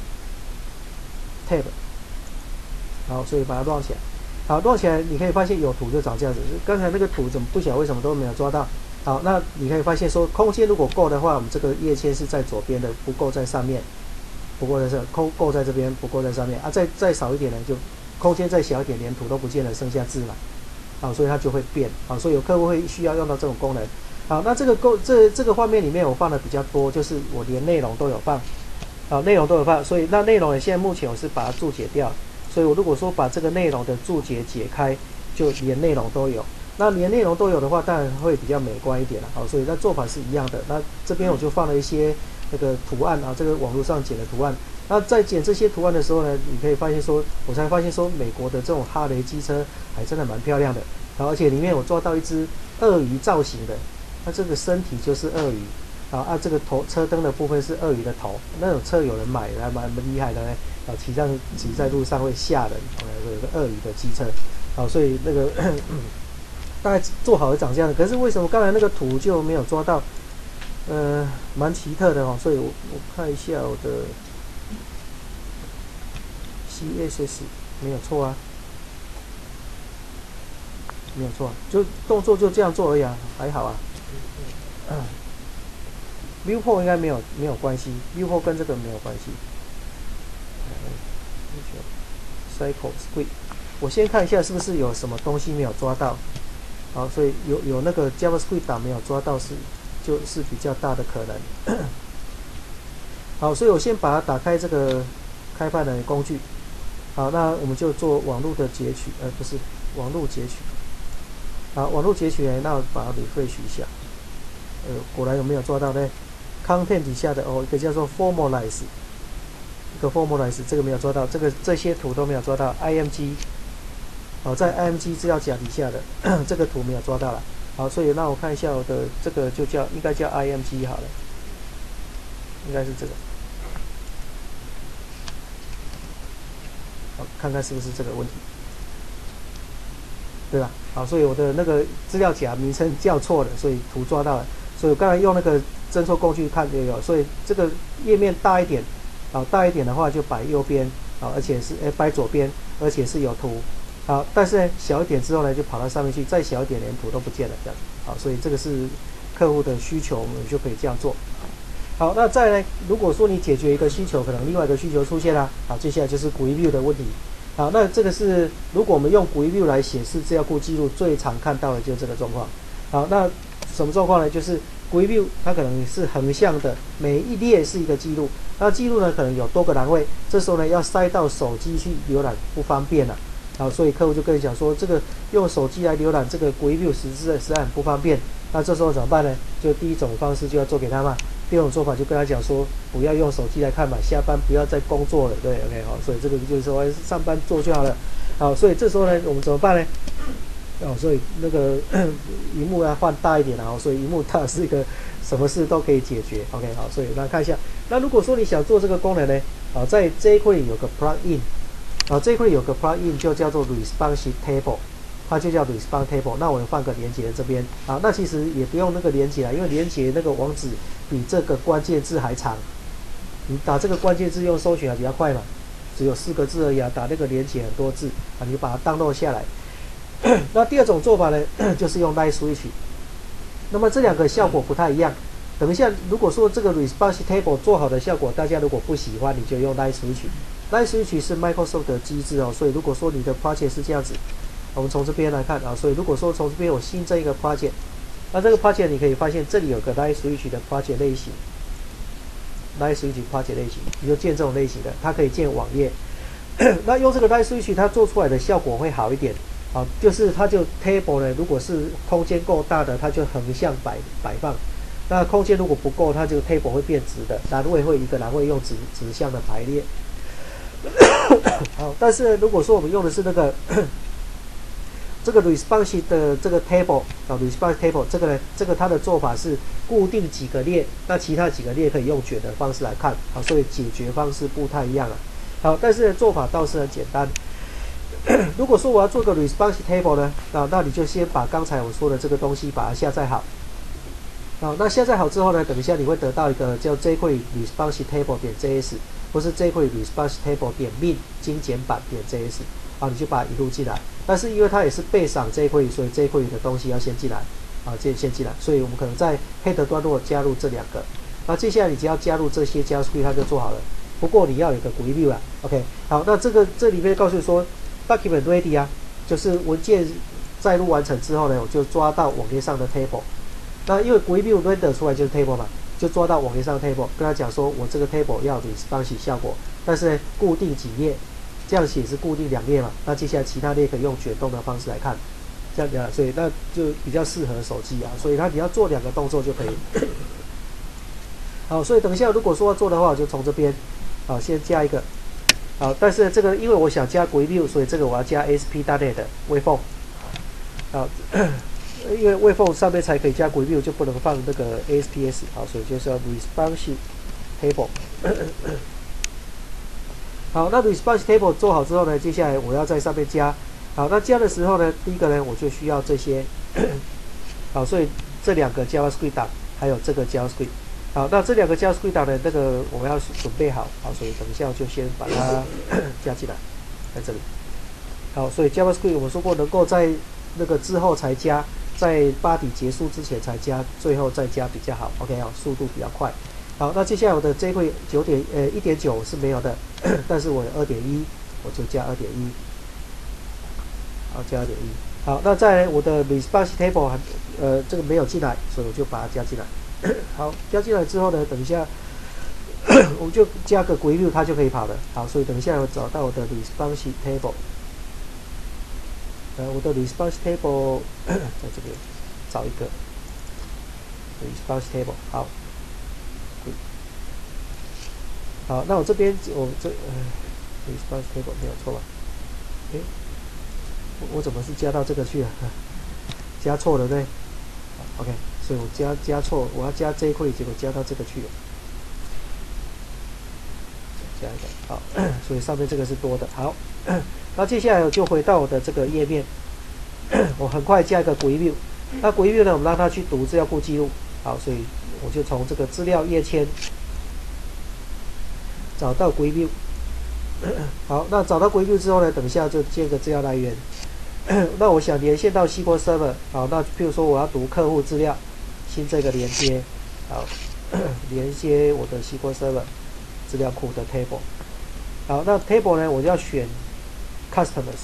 tab， 好，所以把它乱起来，好，乱起来你可以发现有图就长这样子，刚才那个图怎么不晓得为什么都没有抓到，好，那你可以发现说空间如果够的话，我们这个页签是在左边的，不够在上面。不够在这，够在这边，不够在上面啊！再少一点呢，就空间再小一点，连图都不见了，剩下字嘛，好，所以它就会变，好，所以有客户会需要用到这种功能，好，那这个画面里面我放的比较多，就是我连内容都有放，好，内容都有放，所以那内容呢，现在目前我是把它注解掉，所以我如果说把这个内容的注解解开，就连内容都有，那连内容都有的话，当然会比较美观一点了，好，所以那做法是一样的，那这边我就放了一些。那个图案啊，这个网络上剪的图案。那在剪这些图案的时候呢，你可以发现说，我才发现说，美国的这种哈雷机车还真的蛮漂亮的。然后而且里面我抓到一只鳄鱼造型的，那这个身体就是鳄鱼，这个车灯的部分是鳄鱼的头。那种车有人买还蛮厉害的呢，骑在路上会吓人。有个鳄鱼的机车，好，所以那个大概做好了长这样的。可是为什么刚才那个图就没有抓到？蛮奇特的哦，所以我看一下我的 CSS 没有错啊，没有错，就动作就这样做而已啊，还好啊。viewport 应该没有关系 ，viewport 跟这个没有关系。cycle script， 我先看一下是不是有什么东西没有抓到。 好，所以有那个 JavaScript 档没有抓到就是比较大的可能。好，所以我先把它打开这个开发的工具。好，那我们就做网络的截取，不是网络截取。好，网络截取呢，那我把它 refresh 一下。果然有没有抓到呢 ？Content 底下的一个叫做 formalize， 一个 formalize 这个没有抓到，这些图都没有抓到。IMG， 在 IMG 资料夹底下的这个图没有抓到了。好，所以那我看一下我的这个就应该叫 IMG 好了，应该是这个。好，看看是不是这个问题，对吧？好，所以我的那个资料夹名称叫错了，所以图抓到了。所以我刚才用那个侦错工具看也有，所以这个页面大一点，大一点的话就摆右边，而且是摆左边，而且是有图。好，但是呢小一点之后呢就跑到上面去，再小一点连图都不见了这样。好，所以这个是客户的需求，我们就可以这样做。好，那再来，如果说你解决一个需求，可能另外一个需求出现啦。好，接下来就是 GUI view 的问题。好，那这个是如果我们用 GUI view 来显示资料库记录，最常看到的就是这个状况。好，那什么状况呢？就是 GUI view 它可能是横向的，每一列是一个记录，那记录呢可能有多个栏位，这时候呢要塞到手机去浏览不方便了。好，所以客户就跟你讲说，这个用手机来浏览这个 GUI view 实在很不方便。那这时候怎么办呢？就第一种方式就要做给他嘛。第二种做法就跟他讲说，不要用手机来看嘛，下班不要再工作了，对 ，OK 好，所以这个就是说上班做就好了。好，所以这时候呢，我们怎么办呢？所以那个萤幕要换大一点，然后所以萤幕大是一个什么事都可以解决 ，OK 好，所以大家看一下。那如果说你想做这个功能呢，在jQuery有个 plugin，jQuery有个 plugin 就叫做 responsive table。它就叫 response table， 那我们放个连结在这边。好，那其实也不用那个连结啦，因为连结那个网址比这个关键字还长。你打这个关键字用搜寻还比较快嘛，只有4个字而已啊，打那个连结很多字啊，你就把它 download 下来。那第二种做法呢，就是用 light switch。那么这两个效果不太一样。等一下，如果说这个 response table 做好的效果，大家如果不喜欢，你就用 light switch。light switch 是 Microsoft 的机制所以如果说你的 project 是这样子。我们从这边来看所以如果说从这边我新增一个 project， 那这个 project 你可以发现这里有个 light switch 的 project 类型 ，light switch project 类型，你就建这种类型的，它可以建网页。那用这个 light switch 它做出来的效果会好一点，就是它就 table 呢，如果是空间够大的，它就横向摆放；那空间如果不够，它这个 table 会变直的，栏位会一个栏位用直向的排列。好，但是如果说我们用的是那个这个 responsive 的这个 table，responsive table 这个呢，这个它的做法是固定几个列，那其他几个列可以用卷的方式来看，所以解决方式不太一样了。好，但是做法倒是很简单。如果说我要做个 responsive table 呢，那你就先把刚才我说的这个东西把它下载好。好，那下载好之后呢，等一下你会得到一个叫 jQuery responsive table .js， 或是 jQuery responsive table .min 精简版.js。你就把它引入进来，但是因为它也是备赏jQuery，所以jQuery的东西要先进来，先进来，所以我们可能在 header 段落加入这两个，那接下来你只要加入这些 JavaScript 它就做好了。不过你要有一个 GUI view 啦 ，OK， 好，那这里面告诉你说 document ready 就是文件载入完成之后呢，我就抓到网页上的 table， 那因为 GUI view render 出来就是 table 嘛，就抓到网页上的 table， 跟他讲说我这个 table 要responsive效果，但是呢固定几页。这样写是固定2列嘛，那接下来其他列可以用卷动的方式来看，这样子所以那就比较适合手机所以你要做2个动作就可以。好，所以等一下如果说要做的话，我就从这边先加一个但是这个因为我想加 GUI view， 所以这个我要加 ASP.NET waveform 因为 waveform 上面才可以加 GUI view， 就不能放那个 ASPS 所以就是要 responsive table。好，那 response table 做好之后呢，接下来我要在上面加。好，那加的时候呢，第一个呢，我就需要这些。好，所以这2个 JavaScript 档，还有这个 JavaScript。好，那这2个 JavaScript 档的那个我们要准备好。好，所以等一下我就先把它加进来，在这里。好，所以 JavaScript 我们说过能够在那个之后才加，在body结束之前才加，最后再加比较好。OK 速度比较快。好，那接下来我的jQuery 1.9是没有的，但是我的 2.1 我就加 2.1， 好，加 2.1。 好，那在我的 response table 这个没有进来，所以我就把它加进来。好，加进来之后呢，等一下我们就加个 preview， 它就可以跑了。好，所以等一下我找到我的 response table， 我的 response table 在这边找一个 response table。好，好，那我这边response table 没有错吧？诶，我怎么是加到这个去啊？加错了对 ？OK， 所以我加错，我要加 jQuery， 结果加到这个去了。加一个好，所以上面这个是多的。好，那接下来我就回到我的这个页面，我很快加一个 preview。那 preview 呢，我们让它去读资料库记录。好，所以我就从这个资料页签找到 preview。好，那找到 preview 之后呢，等一下就建个资料来源。那我想连线到 SQL Server。好，那譬如说我要读客户资料，新这个连接，好，连接我的 SQL Server 资料库的 table。好，那 table 呢，我就要选 customers，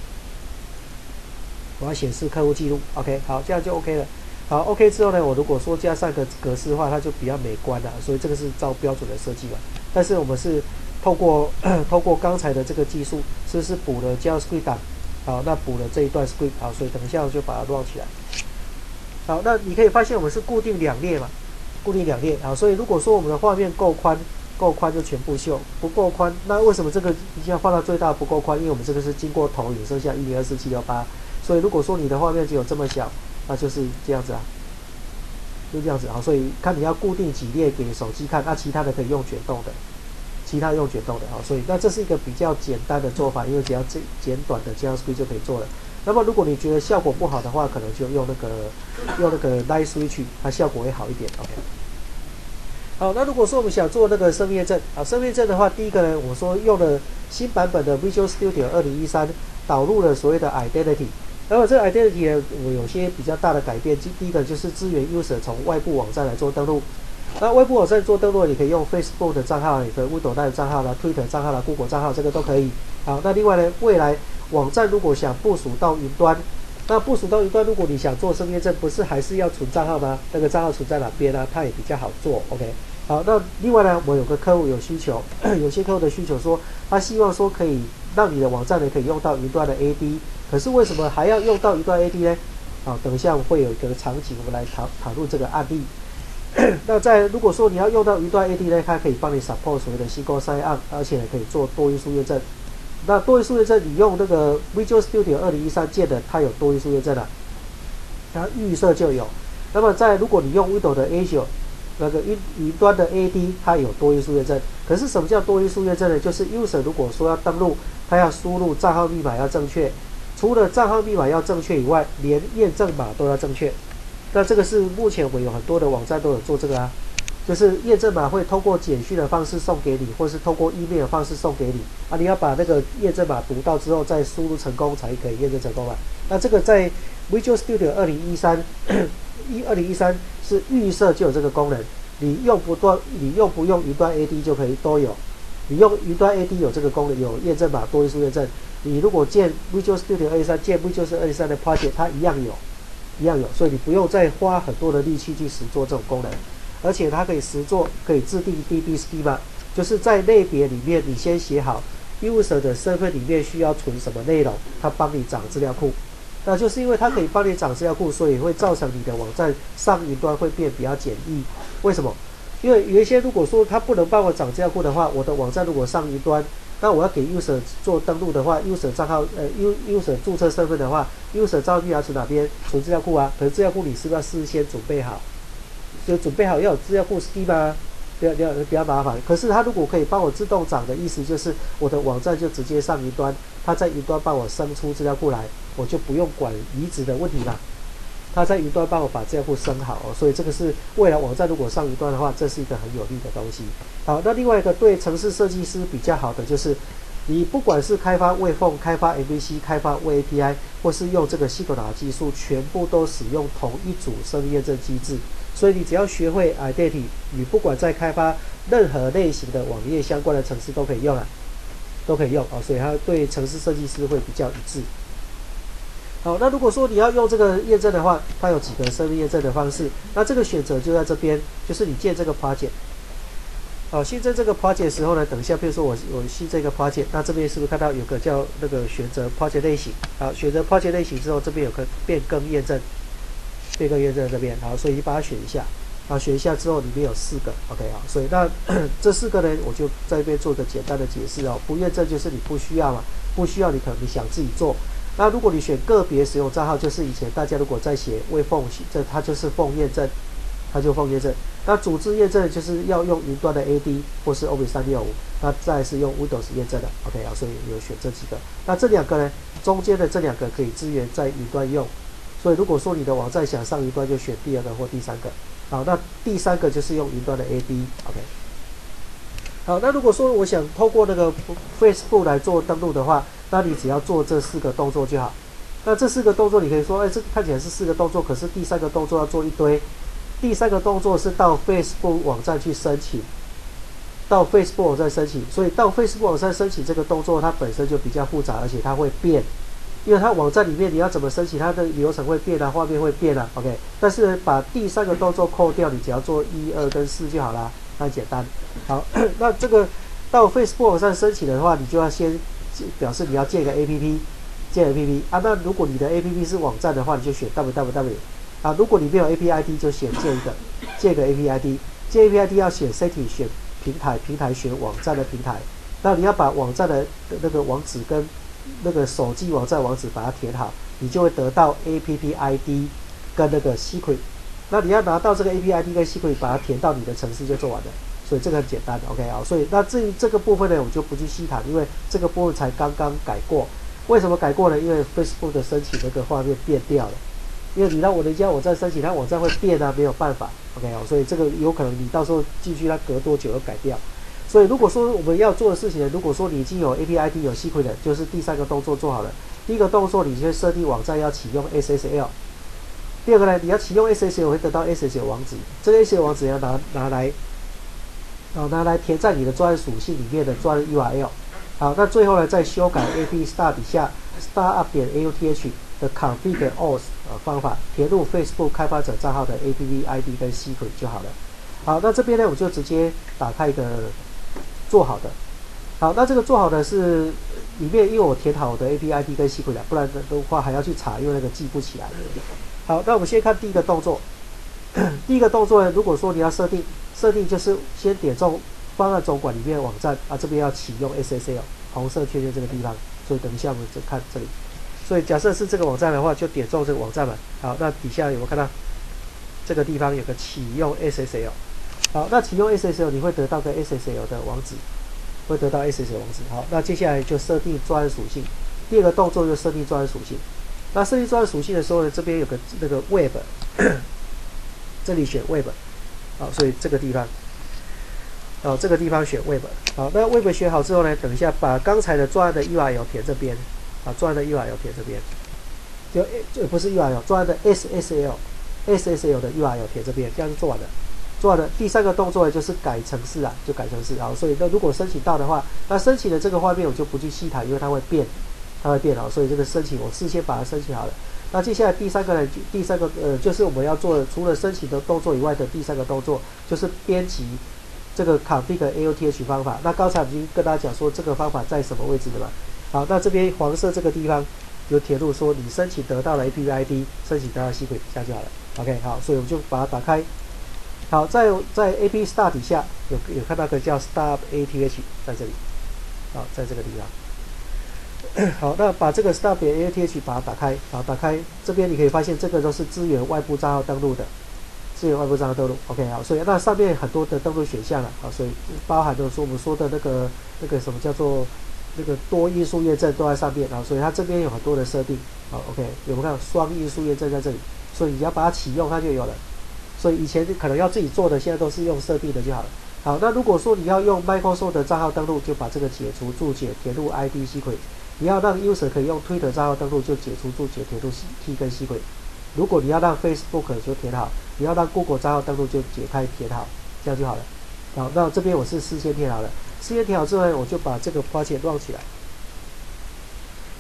我要显示客户记录。OK， 好，这样就 OK 了。好 ，OK 之后呢，我如果说加上个格式化，它就比较美观了，所以这个是照标准的设计嘛。但是我们是透过刚才的这个技术，是不是补了 JavaScript 档？好，那补了这一段 script。好，所以等一下我就把它 run 起来。好，那你可以发现我们是固定2列嘛，固定2列。好，所以如果说我们的画面够宽就全部秀，不够宽，那为什么这个一定要放到最大不够宽？因为我们这个是经过投影，剩下1024.768，所以如果说你的画面只有这么小，那就是这样子啊，就这样子啊。所以看你要固定几列给手机看，那其他的可以用卷动的。好，所以那这是一个比较简单的做法，因为只要简短的 JavaScript 就可以做了。那么如果你觉得效果不好的话，可能就用那个 Light Switch， 它效果会好一点。OK。好，那如果说我们想做那个声验证，啊，声验证的话，第一个呢，我说用了新版本的 Visual Studio 2013，导入了所谓的 Identity。那么这个 Identity 呢，我有些比较大的改变。第一个就是支援 User 从外部网站来做登录。那外部网站做登录，你可以用 Facebook 的账号，你可以 Windows 的账号啦、Twitter 账号啦、Google 账号，这个都可以。好，那另外呢，未来网站如果想部署到云端，那部署到云端，如果你想做声验证，不是还是要存账号吗？那个账号存在哪边呢？它也比较好做。OK。好，那另外呢，我有个客户有需求，有些客户的需求说，他希望说可以让你的网站呢可以用到云端的 AD， 可是为什么还要用到云端 AD 呢？好，等一下会有一个场景，我们来讨论这个案例。那如果说你要用到云端 AD 呢，它可以帮你 support 所谓的 SQL Sign On， 而且可以做多因素验证。那多因素验证，你用那个 Visual Studio 2013建的，它有多因素验证了，它预设就有。那么如果你用 Windows 的 Azure 那个云端的 AD， 它有多因素验证。可是什么叫多因素验证呢？就是 User 如果说要登录，他要输入账号密码要正确，除了账号密码要正确以外，连验证码都要正确。那这个是目前我们有很多的网站都有做这个啊，就是验证码会通过简讯的方式送给你，或是通过 email 的方式送给你啊，你要把那个验证码读到之后再输入成功才可以验证成功嘛。那这个在 Visual Studio 2013是预设就有这个功能，你用不用云端 AD 就可以都有。你用云端 AD 有这个功能，有验证码多因素验证。你如果建 Visual Studio 2013建 Visual Studio 2013的 project， 它一样有，所以你不用再花很多的力气去实做这种功能，而且它可以实做，可以制定 DB schema， 就是在类别里面你先写好 user 的身份里面需要存什么内容，它帮你长资料库。那就是因为它可以帮你长资料库，所以会造成你的网站上云端会变比较简易。为什么？因为有一些如果说它不能帮我长资料库的话，我的网站如果上云端，那我要给 user 做登录的话 ，user 账号user 注册身份的话 ，user 账号密码存哪边？存资料库啊。可是资料库你是不是要事先准备好？就准备好要有资料库 schema， 比较麻烦。可是它如果可以帮我自动长的意思就是我的网站就直接上云端，它在云端帮我生出资料库来，我就不用管移植的问题啦。它在云端帮我把资料库生好所以这个是未来网站如果上云端的话，这是一个很有利的东西。好，那另外一个对程式设计师比较好的就是，你不管是开发 Webform、开发 MVC、开发 Web API， 或是用这个系统的技术，全部都使用同一组声验证机制。所以你只要学会 Identity， 你不管在开发任何类型的网页相关的程式都可以用所以它对程式设计师会比较一致。 好，那如果说你要用这个验证的话，它有几个生命验证的方式。那这个选择就在这边，就是你建这个 project。好，新增这个 project 的时候呢，等一下，比如说我新增一个 project， 那这边是不是看到有个叫那个选择 project 类型？好，选择 project 类型之后，这边有个变更验证，变更验证这边，好，所以你把它选一下。好，选一下之后，里面有4个 ，OK 好，所以那这4个呢，我就在这边做个简单的解释哦。不验证就是你不需要嘛，不需要你可能你想自己做。那如果你选个别使用账号，就是以前大家如果在写为奉，这它就是奉验证，它就奉验证。那组织验证就是要用云端的 AD 或是 Office 365，那再是用 Windows 验证的 ，OK 啊，所以有选这几个。那这2个呢，中间的这2个可以支援在云端用，所以如果说你的网站想上云端，就选第2个或第3个。好，那第3个就是用云端的 AD，OK。好，那如果说我想透过那个 Facebook 来做登录的话，那你只要做这4个动作就好。那这4个动作你可以说，哎，这个看起来是4个动作，可是第3个动作要做一堆。第3个动作是到 Facebook 网站去申请，到 Facebook 网站申请，所以到 Facebook 网站申请这个动作它本身就比较复杂，而且它会变。因为它网站里面你要怎么申请，它的流程会变啊，画面会变啊 ，OK。但是把第3个动作扣掉，你只要做1、2跟4就好啦，很简单。好，那这个到 Facebook 网站申请的话，你就要先表示你要建一个 APP， 建 APP 啊。那如果你的 APP 是网站的话，你就选 www 啊。如果你没有 API ID， 就选建一个 API ID， 建 API ID 要选 setting， 选平台，平台选网站的平台。那你要把网站的那个网址跟那个手机网站网址把它填好，你就会得到 APP ID 跟那个 secret。那你要拿到这个 APP ID 跟 secret， 把它填到你的程式就做完了。所以这个很简单的 ，OK 啊。所以那至于这个部分呢，我就不去细谈，因为这个部分才刚刚改过。为什么改过呢？因为 Facebook 的申请那个画面变掉了。因为你让人家网站申请，它网站会变啊，没有办法 ，OK 啊。所以这个有可能你到时候进去，它隔多久又改掉。所以如果说我们要做的事情呢，如果说你已经有 API ID 有 secret 的，就是第3个动作做好了。第一个动作，你先设定网站要启用 SSL。第2个呢，你要启用 SSL 会得到 SSL 网址，这个 SSL 网址要拿来填在你的专案属性里面的专案 URL。好，那最后呢，再修改 AP Start 底下 startup.auth 的 config auth 方法，填入 Facebook 开发者账号的 APP ID 跟 secret 就好了。好，那这边呢，我就直接打开一个做好的。好，那这个做好的是里面，因为我填好我的 APP ID 跟 secret 不然的话还要去查，因为那个记不起来。好，那我们先看第一个动作。第一个动作呢，如果说你要设定就是先点中方案总管里面的网站啊，这边要启用 SSL， 红色圈圈这个地方。所以等一下我们就看这里。所以假设是这个网站的话，就点中这个网站嘛。好，那底下有没有看到这个地方有个启用 SSL？ 好，那启用 SSL 你会得到个 SSL 的网址，会得到 SSL 网址。好，那接下来就设定专案属性。第2个动作就设定专案属性。那设定专案属性的时候呢，这边有个那个 Web， 这里选 Web。好，所以这个地方，这个地方选 Web。好，那 Web 选好之后呢，等一下把刚才的专案的 URL 填这边。啊，专案的 URL 填这边，就不是 URL， 专案的 SSL 的 URL 填这边，这样就做完了。做完了，第3个动作呢就是改程式啊，就改程式。好，所以那如果申请到的话，那申请的这个画面我就不去细谈，因为它会变，好，所以这个申请我事先把它申请好了。那接下来第3个呢，就是我们要做的，除了申请的动作以外的第3个动作，就是编辑这个 config AUTH 方法。那刚才已经跟大家讲说这个方法在什么位置的嘛。好，那这边黄色这个地方有填入说你申请得到了 APP ID， 申请得到 secret， 这样就好了。OK， 好，所以我们就把它打开。好，在 AP Start 底下有看到个叫 Startup AUTH 在这里。好，在这个地方。好，那把这个 Startup AUTH 把它打开。好，打开这边你可以发现这个都是支援外部账号登录的，支援外部账号登录。OK， 好，所以那上面很多的登录选项了。好，所以包含了说我们说的那个什么叫做那个多因素验证都在上面啊，所以它这边有很多的设定。好 ，OK， 有没有看到双因素验证在这里？所以你要把它启用，它就有了。所以以前可能要自己做的，现在都是用设定的就好了。好，那如果说你要用 Microsoft 的账号登录，就把这个解除注解，填入 ID secret。你要让 user 可以用 Twitter 账号登录，就解除注解，填入 key 跟 secret。如果你要让 Facebook 就填好，你要让 Google 账号登录就解开填好，这样就好了。好，那这边我是事先填好了。事先填好之后呢，我就把这个 project run 起来。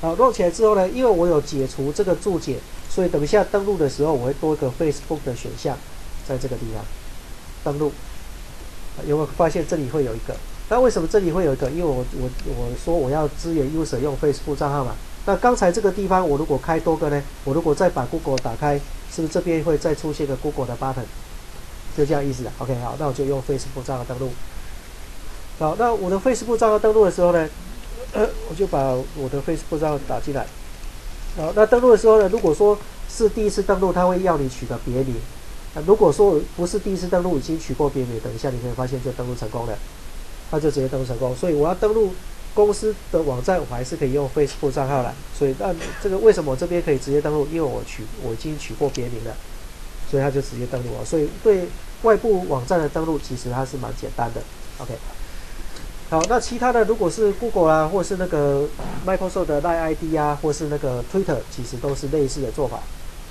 好 ，load 起来之后呢，因为我有解除这个注解，所以等一下登录的时候，我会多一个 Facebook 的选项，在这个地方登录。有没有发现这里会有一个？那为什么这里会有一个？因为我说我要支援 user 用 Facebook 账号嘛。那刚才这个地方我如果开多个呢，我如果再把 Google 打开，是不是这边会再出现个 Google 的 button？ 就这样意思的。OK， 好，那我就用 Facebook 账号登录。好，那我的 Facebook 账号登录的时候呢，我就把我的 Facebook 账号打进来。好，那登录的时候呢，如果说是第一次登录，它会要你取个别名。如果说不是第一次登录，已经取过别名，等一下你可以发现就登录成功了，它就直接登录成功。所以我要登录公司的网站，我还是可以用 Facebook 账号来。所以那这个为什么我这边可以直接登录？因为我已经取过别名了，所以它就直接登录了。所以对外部网站的登录，其实它是蛮简单的。OK， 好，那其他的如果是 Google 啊，或是那个 Microsoft 的 Line ID 啊，或是那个 Twitter， 其实都是类似的做法。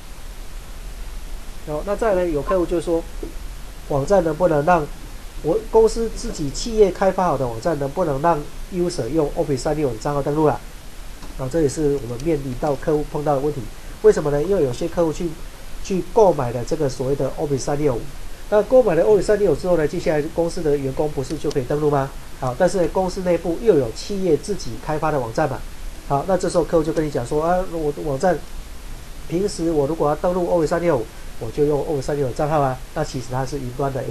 好，那再来有客户就说，网站能不能让我公司自己企业开发好的网站，能不能让 user 用 Office 365的账号登录啦？这也是我们面临到客户碰到的问题。为什么呢？因为有些客户去购买了这个所谓的 Office 365，那购买了 Office 365之后呢，接下来公司的员工不是就可以登录吗？好，但是公司内部又有企业自己开发的网站嘛。好，那这时候客户就跟你讲说啊，我的网站平时我如果要登录 Office 365，我就用 Office 365的账号啊。那其实它是云端的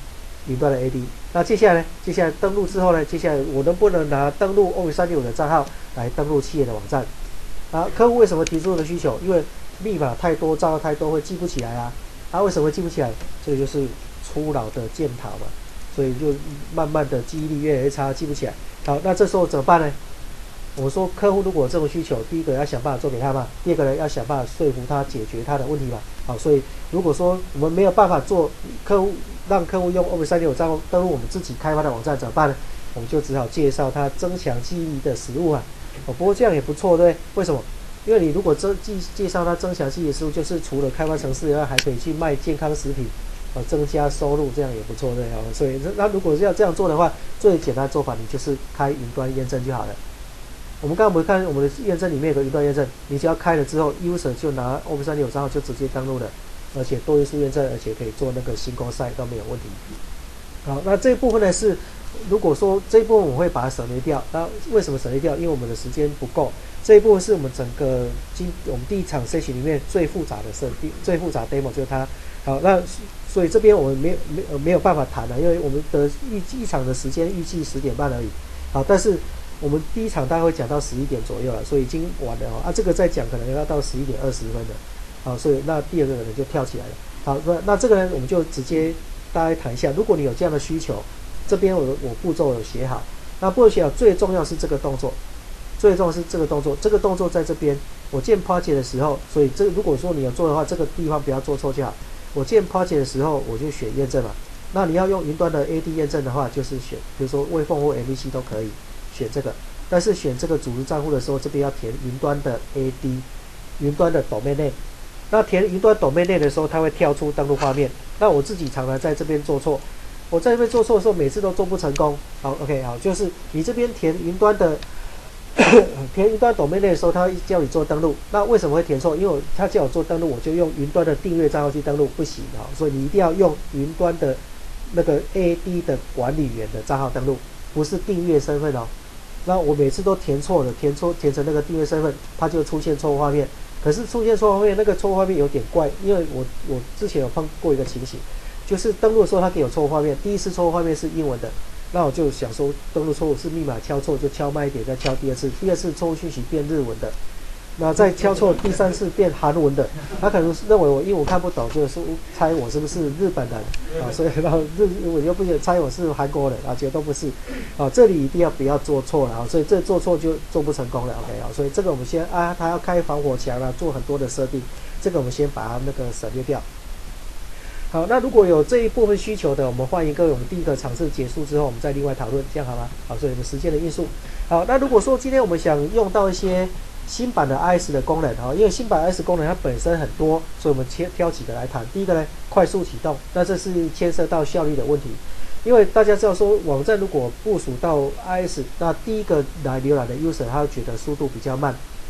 AD。那接下来登录之后呢，接下来我能不能拿登录 Office 365的账号来登录企业的网站？啊，客户为什么提出这个需求？因为密码太多，账号太多会记不起来啊。为什么会记不起来？这个就是初老的剑桃嘛，所以就慢慢的记忆力越来越差，记不起来。好，那这时候怎么办呢？我说客户如果有这种需求，第一个要想办法做给他嘛，第二个呢要想办法说服他解决他的问题嘛。好，所以如果说我们没有办法做让客户用 Office 365账号登录我们自己开发的网站怎么办呢？我们就只好介绍他增强记忆力的食物啊。不过这样也不错，对不对？为什么？因为你如果介绍他增强记忆的食物，就是除了开发程式以外，还可以去卖健康食品，增加收入，这样也不错，对不对？所以那如果要这样做的话，最简单的做法你就是开云端验证就好了。我们刚刚不是看我们的验证里面有个云端验证，你只要开了之后 ，user 就拿 Office 365账号就直接登录了，而且多因素验证，而且可以做那个single sign都没有问题。好，那这一部分呢是，如果说这一部分我会把它省略掉，那为什么省略掉？因为我们的时间不够。这一部分是我们整个我们第一场 session 里面最复杂的设定，最复杂的 demo 就是它。好，那所以这边我们没有办法谈了，因为我们的一场的时间预计10点半而已。好，但是我们第一场大概会讲到11点左右了，所以已经晚了这个再讲可能要到11点20分了。好，所以那第二个人就跳起来了。好，那这个呢我们就直接大家谈一下，如果你有这样的需求，这边我步骤有写好，那步骤写好最重要是这个动作，这个动作在这边，我建 project 的时候，所以如果说你有做的话，这个地方不要做错就好。我建 project 的时候，我就选验证嘛。那你要用云端的 AD 验证的话，就是选，比如说微风或 MVC 都可以选这个。但是选这个组织账户的时候，这边要填云端的 AD， 云端的 domain name。那填云端 domain name 的时候，它会跳出登录画面。那我自己常常在这边做错，我在这边做错的时候，每次都做不成功。好 ，OK， 好，就是你这边填云端的。填云端 domain name 的时候，他会叫你做登录。那为什么会填错？因为他叫我做登录，我就用云端的订阅账号去登录，不行啊。所以你一定要用云端的那个 AD 的管理员的账号登录，不是订阅身份哦。那我每次都填错了，填成那个订阅身份，它就出现错误画面。可是出现错误画面，那个错误画面有点怪，因为我之前有碰过一个情形，就是登录的时候他给我错误画面，第一次错误画面是英文的。那我就想说，登录错误是密码敲错，就敲慢一点，再敲第二次错误讯息变日文的，那再敲错第三次变韩文的，他可能认为我英文看不懂，就是猜我是不是日本人啊，所以然后我又不想猜我是韩国人啊，结果都不是啊，这里一定要不要做错了啊，所以这做错就做不成功了 ，OK 啊，所以这个我们先他要开防火墙了，做很多的设定，这个我们先把它那个省略掉。好，那如果有这一部分需求的，我们欢迎各位，我们第一个场次结束之后，我们再另外讨论，这样好吗？好，所以我们时间的因素。好，那如果说今天我们想用到一些新版的 IS 的功能，因为新版 IS 功能它本身很多，所以我们挑几个来谈。第一个呢，快速启动，那这是牵涉到效率的问题，因为大家知道说，网站如果部署到 IS， 那第一个来浏览的 user 他会觉得速度比较慢。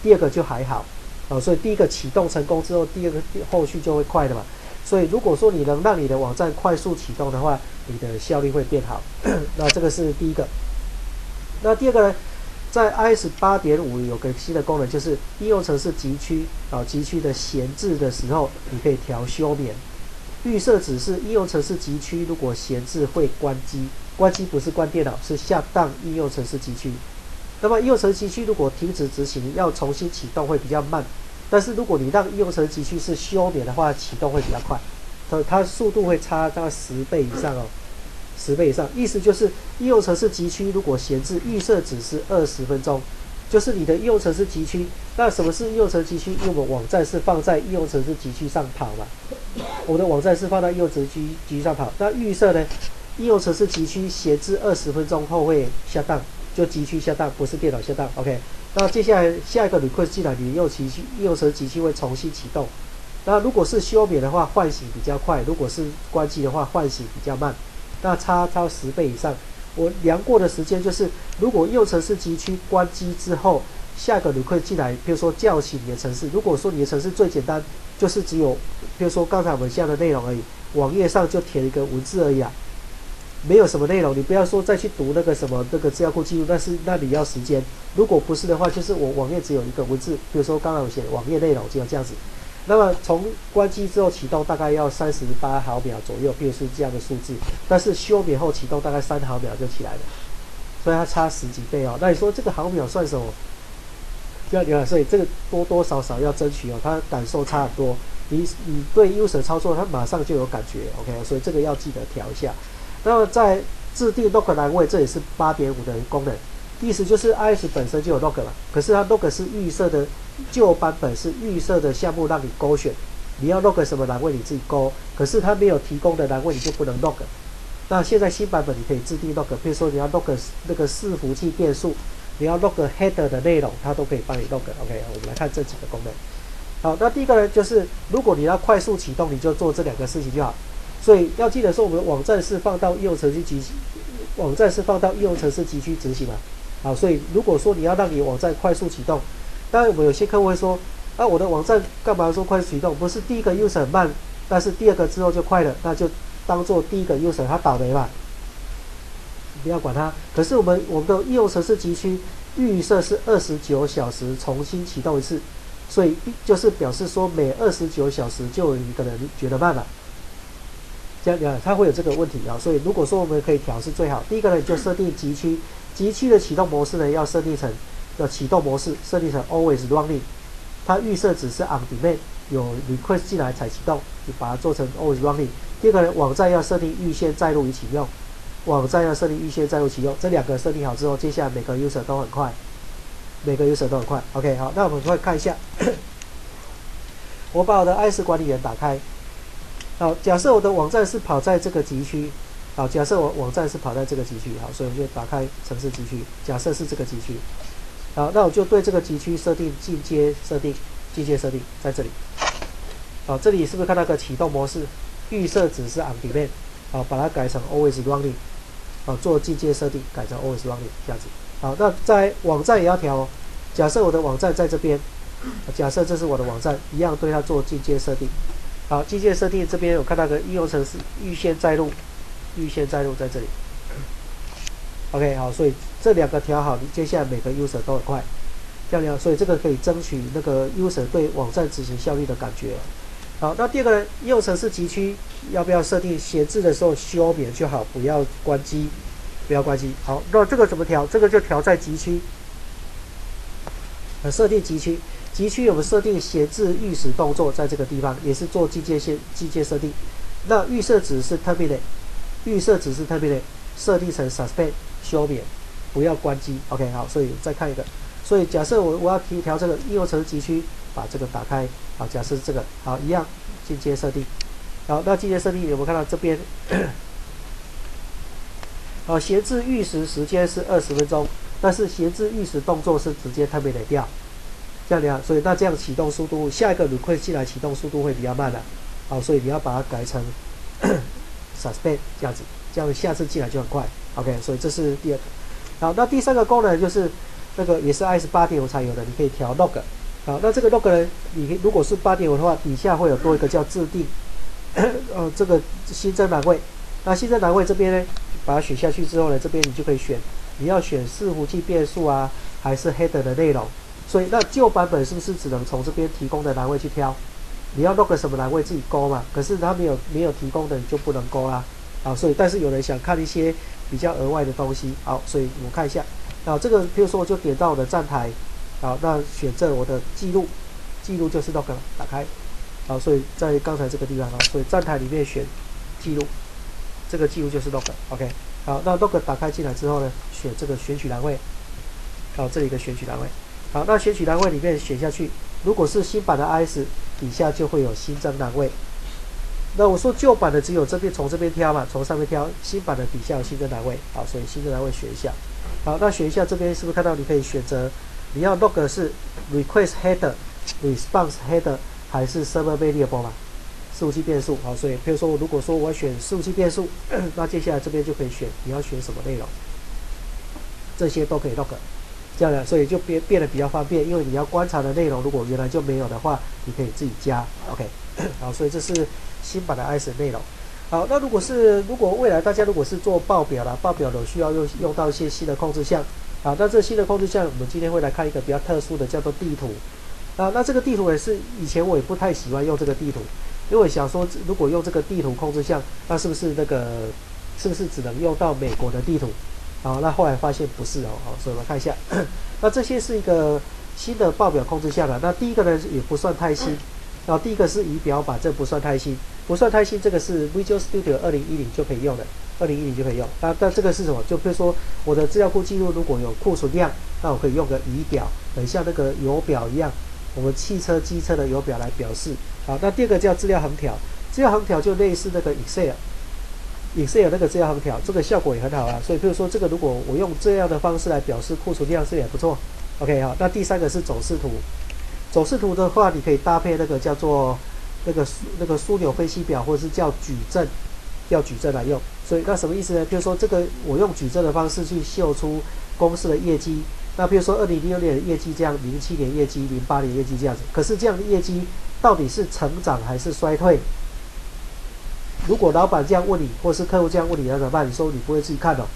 第二个就还好，所以第一个启动成功之后，第二个后续就会快的嘛。所以如果说你能让你的网站快速启动的话，你的效率会变好。那这个是第一个。那第二个呢，在 iOS 8.5 有个新的功能，就是应用程式极区极区的闲置的时候，你可以调休眠。预设指示应用程式极区如果闲置会关机，关机不是关电脑，是下档应用程式极区。那么应用程式极区如果停止执行，要重新启动会比较慢。但是如果你让应用程式极区是休眠的话，启动会比较快，它速度会差大概10倍以上10倍以上。意思就是应用程式极区如果闲置，预设只是20分钟，就是你的应用程式极区。那什么是应用程式极区？因为我们网站是放在应用程式极区上跑嘛，我们的网站是放在应用程式极区上跑。那预设呢，应用程式极区闲置20分钟后会下档，就极区下档，不是电脑下档。OK。那接下来下一个 request 进来，你应用程式极区会重新启动。那如果是休眠的话，唤醒比较快；如果是关机的话，唤醒比较慢。那差10倍以上。我量过的时间就是，如果应用程式极区关机之后，下个 request 进来，比如说叫醒你的程式。如果说你的程式最简单，就是只有，比如说刚才我们下的内容而已，网页上就填一个文字而已啊。没有什么内容，你不要说再去读那个什么那个资料库记录，那你要时间。如果不是的话，就是我网页只有一个文字，比如说刚才我写网页内容只有这样子。那么从关机之后启动大概要38毫秒左右，譬如是这样的数字。但是休眠后启动大概3毫秒就起来了，所以它差10几倍哦。那你说这个毫秒算什么？所以这个多多少少要争取哦，它感受差很多。你对 user 操作，它马上就有感觉 ，OK， 所以这个要记得调一下。那么在制定 log 栏位，这也是8.5的功能，意思就是 iOS 本身就有 log 嘛，可是它 log 是预设的，旧版本是预设的项目让你勾选，你要 log 什么栏位你自己勾，可是它没有提供的栏位你就不能 log。那现在新版本你可以制定 log， 比如说你要 log 那个伺服器变数，你要 log header 的内容，它都可以帮你 log。OK， 我们来看这几个功能。好，那第一个呢，就是如果你要快速启动，你就做这2个事情就好。所以要记得说，我们的网站是放到应用程式极区执行嘛。好，所以如果说你要让你网站快速启动，当然我们有些客户会说，我的网站干嘛说快速启动？不是第一个 user 很慢，但是第2个之后就快了，那就当做第一个 user 他倒霉嘛，不要管他。可是我们的应用程式极区预设是29小时重新启动一次，所以就是表示说每29小时就有一个人觉得慢了。这样它会有这个问题啊，所以如果说我们可以调是最好。第一个呢，就设定极区的启动模式呢，要设定成启动模式设定成 always running， 它预设只是 on demand， 有 request 进来才启动，就把它做成 always running。第二个呢，网站要设定预先载入与启用，这2个设定好之后，接下来每个 user 都很快，OK， 好，那我们会看一下，我把我的 iOS 管理员打开。好，假设我的网站是跑在这个极区，好，假设我网站是跑在这个极区，好，所以我就打开程式极区，假设是这个极区，好，那我就对这个极区设定进阶设定在这里，好，这里是不是看到个启动模式？预设只是 on demand， 好，把它改成 always running， 好，做进阶设定改成 always running 这样子，好，那在网站也要调哦，假设我的网站在这边，假设这是我的网站，一样对它做进阶设定。好，进阶设定这边有看到个应用程式预先载入在这里。OK， 好，所以这2个调好，你接下来每个 user 都很快，这样，所以这个可以争取那个 user 对网站执行效率的感觉。好，那第2个呢，应用程式极区要不要设定闲置的时候休眠就好，不要关机。好，那这个怎么调？这个就调在极区，设定极区。极区我们设定闲置预时动作，在这个地方也是做进阶设定。那预设值是 terminate， 设定成 suspend 休眠，不要关机。OK， 好，所以再看一个。所以假设我要调这个应用程式极区，把这个打开。好，假设这个好一样进阶设定。好，那进阶设定有没有看到这边？好，闲置预时时间是20分钟，但是闲置预时动作是直接 terminate 掉。这样，所以那这样启动速度，下一个 request 进来启动速度会比较慢的，好，所以你要把它改成suspend 这样子，这样下次进来就很快。OK， 所以这是第2个。好，那第3个功能就是那个也是 iOS 8.5才有的，你可以调 log。 好，那这个 log 呢，你如果是8.5的话，底下会有多一个叫自定，这个新增栏位。那新增栏位这边呢，把它选下去之后呢，这边你就可以选，你要选伺服器变数啊，还是 header 的内容。所以那旧版本是不是只能从这边提供的栏位去挑？你要 log 什么栏位自己勾嘛？可是它没有提供的，你就不能勾啦。好，所以但是有人想看一些比较额外的东西，好，所以我们看一下。好，这个比如说我就点到我的站台，好，那选这我的记录，记录就是 log 了，打开。好，所以在刚才这个地方啊，所以站台里面选记录，这个记录就是 log。OK， 好，那 log 打开进来之后呢，选这个选取栏位，好，这里一个选取栏位。好，那选取栏位里面选下去，如果是新版的 IS 底下就会有新增栏位。那我说旧版的只有这边从这边挑嘛，从上面挑，新版的底下有新增栏位。好，所以新增栏位选一下。好，那选一下这边是不是看到你可以选择你要 log 是 request header、response header 还是 server variable 嘛？伺服器变数。好，所以比如说如果说我要选伺服器变数，那接下来这边就可以选你要选什么内容，这些都可以 log。这样的，所以就变得比较方便，因为你要观察的内容如果原来就没有的话，你可以自己加。OK， 好，所以这是新版的 IS 内容。好，那如果未来大家如果是做报表啦，报表有需要用到一些新的控制项。好，那这新的控制项，我们今天会来看一个比较特殊的，叫做地图。那这个地图也是以前我也不太喜欢用这个地图，因为我想说如果用这个地图控制项，那是不是只能用到美国的地图？好，那后来发现不是哦，好，所以我们看一下，那这些是一个新的报表控制项了。那第一个呢也不算太新，然后第一个是仪表板，这不算太新，这个是 Visual Studio 2010就可以用的，2010就可以用。那这个是什么？就比如说我的资料库记录如果有库存量，那我可以用个仪表，很像那个油表一样，我们汽车、机车的油表来表示。好，那第二个叫资料横条，资料横条就类似那个 Excel 那个资料横条，这个效果也很好啊。所以比如说这个如果我用这样的方式来表示库存量是也不错。OK， 好，那第三个是走势图。走势图的话，你可以搭配那个叫做那个枢纽分析表，或者是叫矩阵来用。所以那什么意思呢？比如说这个我用矩阵的方式去秀出公司的业绩。那比如说2006年的业绩这样，07年业绩、08年业绩这样子。可是这样的业绩到底是成长还是衰退？如果老板这样问你，或是客户这样问你，那怎么办？你说你不会自己看哦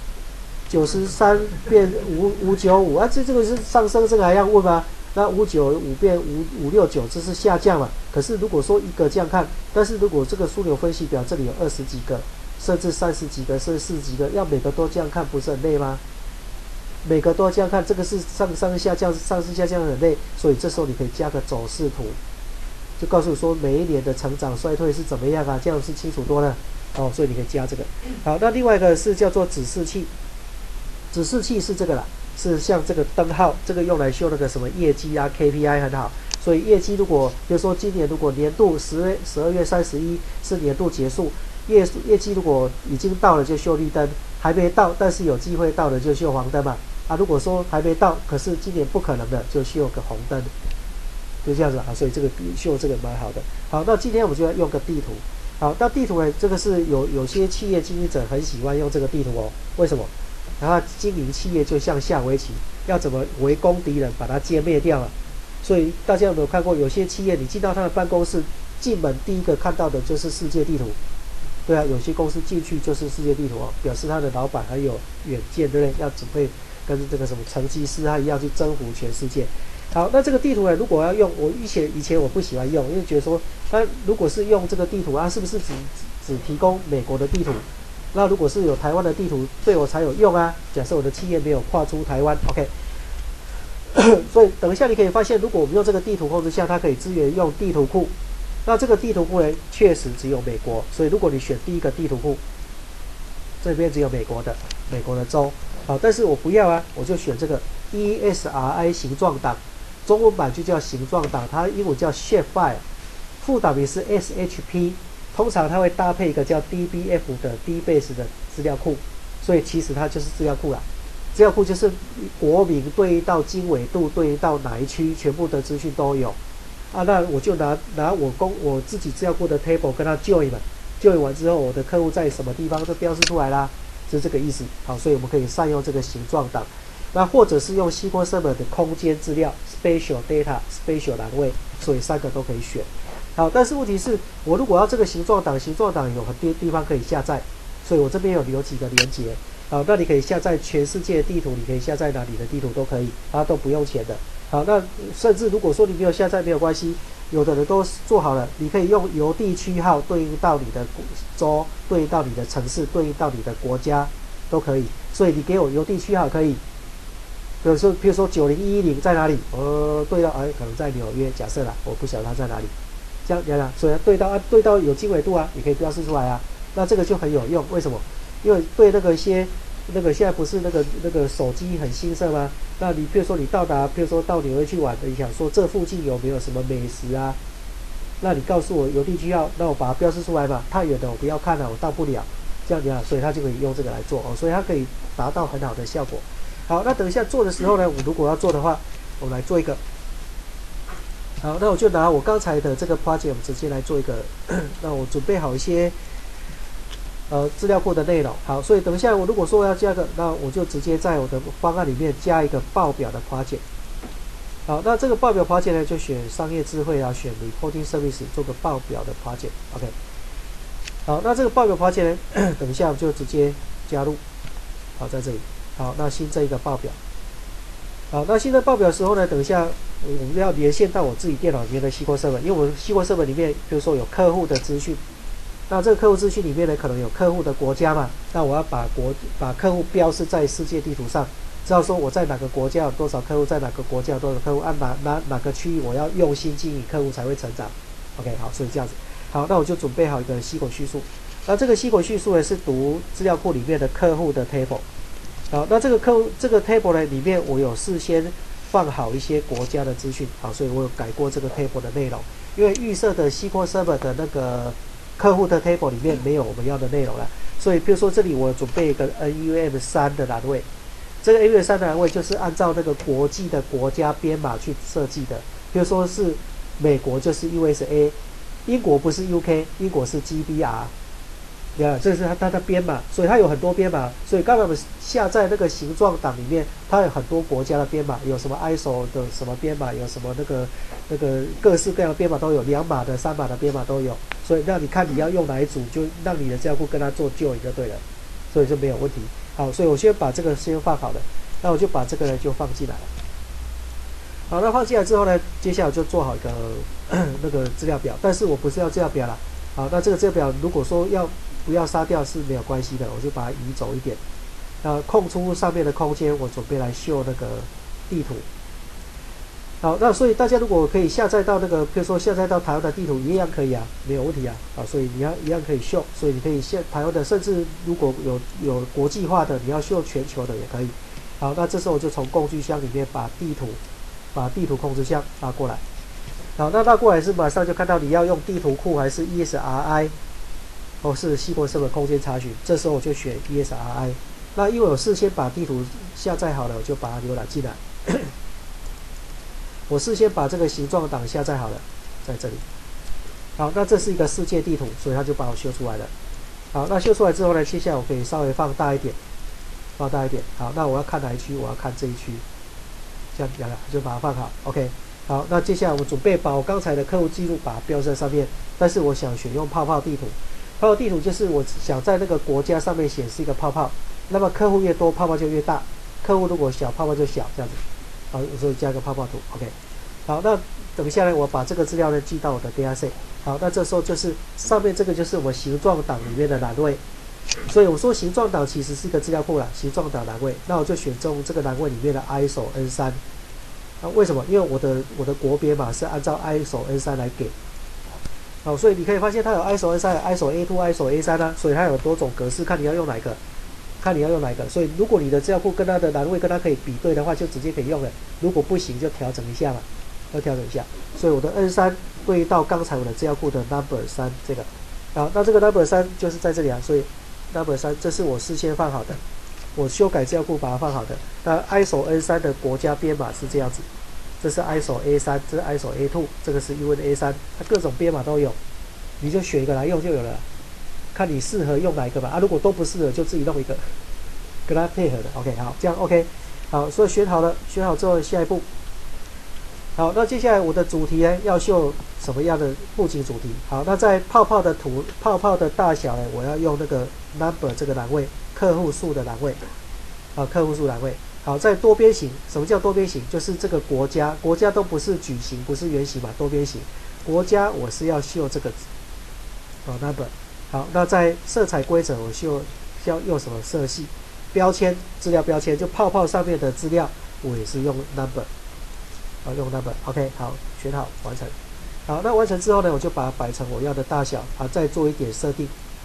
，93变595啊，这个是上升，这个还要问吗？那595变569，这是下降嘛？可是如果说一个这样看，但是如果这个枢纽分析表这里有20几个，甚至30几个，甚至40几个，要每个都这样看，不是很累吗？每个都要这样看，这个是上升下降很累，所以这时候你可以加个走势图。就告诉说每一年的成长衰退是怎么样啊，这样是清楚多了哦，所以你可以加这个。好，那另外一个是叫做指示器，指示器是这个啦，是像这个灯号，这个用来秀那个什么业绩啊 KPI 很好。所以业绩如果比如说今年如果年度12月31是年度结束，业绩如果已经到了就秀绿灯，还没到但是有机会到了就秀黄灯嘛。啊，如果说还没到，可是今年不可能的，就秀个红灯。就这样子啊，所以这个秀这个蛮好的。好，那今天我们就要用个地图。好，那地图呢，这个是有些企业经营者很喜欢用这个地图哦。为什么？然后经营企业就像下围棋，要怎么围攻敌人，把它歼灭掉啊？所以大家有没有看过，有些企业你进到他的办公室，进门第一个看到的就是世界地图。对啊，有些公司进去就是世界地图哦，表示他的老板很有远见，对不对？要准备跟这个什么成吉思汗一样去征服全世界。好，那这个地图呢？如果要用，我以前我不喜欢用，因为觉得说，它如果是用这个地图啊，是不是只提供美国的地图？那如果是有台湾的地图，对我才有用啊。假设我的企业没有跨出台湾 ，OK。所以等一下你可以发现，如果我们用这个地图控制项，它可以支援用地图库。那这个地图库呢，确实只有美国。所以如果你选第一个地图库，这边只有美国的州。好，但是我不要啊，我就选这个 ESRI 形状档。中文版就叫形状档，它英文叫 Shapefile， 副档名是 SHP， 通常它会搭配一个叫 DBF 的 DBase 的资料库，所以其实它就是资料库啦。资料库就是国民对应到经纬度，对应到哪一区，全部的资讯都有啊。那我就拿我自己资料库的 table 跟它 join 嘛，join 完之后，我的客户在什么地方就标示出来啦，是这个意思。好，所以我们可以善用这个形状档。 那或者是用 SQL Server 的空间资料 Spatial Data、Spatial 栏位，所以3个都可以选。好，但是问题是我如果要这个形状档有很多地方可以下载，所以我这边有留几个连结。好，那你可以下载全世界的地图，你可以下载哪里的地图都可以，它都不用钱的。好，那甚至如果说你没有下载没有关系，有的人都做好了，你可以用邮地区号对应到你的州，对应到你的城市，对应到你的国家都可以。所以你给我邮地区号可以，比如说90110在哪里？对到可能在纽约，假设啦，我不晓得它在哪里。这样讲，所以对到有经纬度啊，你可以标示出来啊。那这个就很有用，为什么？因为对现在不是那个手机很兴盛吗？那你比如说你到纽约去玩，你想说这附近有没有什么美食啊？那你告诉我邮地区号，那我把它标示出来嘛。太远的我不要看了，我到不了。这样所以它就可以用这个来做所以它可以达到很好的效果。好，那等一下做的时候呢，我如果要做的话，我们来做一个。好，那我就拿我刚才的这个 project， 我们直接来做一个。那我准备好一些资料库的内容。好，所以等一下我如果说要加个，那我就直接在我的方案里面加一个报表的 project。好，那这个报表 project 呢，就选商业智慧啊，选 reporting service 做个报表的 project。OK。好，那这个报表 project 呢，等一下我就直接加入。好，在这里。好，那新增一个报表。好，那新增报表的时候呢，等一下我们要连线到我自己电脑里面的 SQL Server， 因为我们 SQL Server 里面，比如说有客户的资讯，那这个客户资讯里面呢，可能有客户的国家嘛，那我要把客户标示在世界地图上，知道说我在哪个国家有多少客户，在哪个国家有多少客户，按哪个区域我要用心经营客户才会成长。OK， 好，所以这样子。好，那我就准备好一个SQL叙述。那这个SQL叙述呢，是读资料库里面的客户的 table。好，那这个 table 呢，里面我有事先放好一些国家的资讯。好，所以我有改过这个 table 的内容，因为预设的 SQL Server 的那个客户的 table 里面没有我们要的内容了。所以比如说这里我准备一个 NUM3 的栏位，这个 NUM3 的栏位就是按照那个国际的国家编码去设计的。比如说是美国就是 USA， 英国不是 UK， 英国是 GBR。这是它的编码，所以它有很多编码。所以刚才我们下载那个形状档里面，它有很多国家的编码，有什么 ISO 的什么编码，有什么那个各式各样的编码都有，2码的、3码的编码都有。所以让你看你要用哪一组，就让你的资料库跟它做join就对了，所以就没有问题。好，所以我先把这个先放好了，那我就把这个呢就放进来了。好，那放进来之后呢，接下来就做好一个那个资料表，但是我不是要资料表啦。好，那这个资料表如果说不要杀掉是没有关系的，我就把它移走一点。空出上面的空间，我准备来秀那个地图。好，那所以大家如果可以下载到那个，比如说下载到台湾的地图，一样可以啊，没有问题啊。好，所以你要一样可以秀，所以你可以台湾的，甚至如果有国际化的，你要秀全球的也可以。好，那这时候我就从工具箱里面把地图控制箱拉过来。好，那拉过来是马上就看到你要用地图库还是 ESRI。是SQL Server空间查询，这时候我就选 ESRI。那因为我事先把地图下载好了，我就把它浏览进来。我事先把这个形状档下载好了，在这里。好，那这是一个世界地图，所以它就把我秀出来了。好，那秀出来之后呢，接下来我可以稍微放大一点。好，那我要看哪一区？我要看这一区。这样就把它放好。OK。好，那接下来我准备把我刚才的客户记录把它标在上面，但是我想选用泡泡地图。泡泡地图就是我想在那个国家上面显示一个泡泡，那么客户越多，泡泡就越大；客户如果小，泡泡就小，这样子。好，所以加个泡泡图 ，OK。好，那等一下呢，我把这个资料呢记到我的 dataset。好，那这时候就是上面这个就是我们形状档里面的栏位，所以我说形状档其实是一个资料库啦，形状档栏位，那我就选中这个栏位里面的 ISO N3。为什么？因为我的国编码是按照 ISO N3 来给。好，所以你可以发现它有 ISO N3、ISO A2、ISO A3 啊，所以它有多种格式，看你要用哪一个。所以如果你的资料库跟它的栏位跟它可以比对的话，就直接可以用了。如果不行，就调整一下嘛，所以我的 N3 对应到刚才我的资料库的 number 3这个。好，那这个 number 3就是在这里啊，所以 number 3这是我事先放好的，我修改资料库把它放好的。那 ISO N3 的国家编码是这样子。这是 ISO A3， 这是 ISO A2， 这个是 UNA3， 它各种编码都有，你就选一个来用就有了，看你适合用哪一个吧。如果都不适合，就自己弄一个，跟它配合的。OK， 好，这样 OK。 好，所以选好了，选好之后下一步。好，那接下来我的主题呢，要秀什么样的布景主题？好，那在泡泡的大小呢，我要用那个 number 这个栏位，客户数的栏位，客户数栏位。好，在多边形，什么叫多边形？就是这个国家都不是矩形，不是圆形嘛，多边形。国家我是要秀这个number。好，那在色彩规则，我要用什么色系？标签，资料标签，就泡泡上面的资料，我也是用 number。用 number。OK， 好，选好，完成。好，那完成之后呢，我就把它摆成我要的大小，再做一点设定，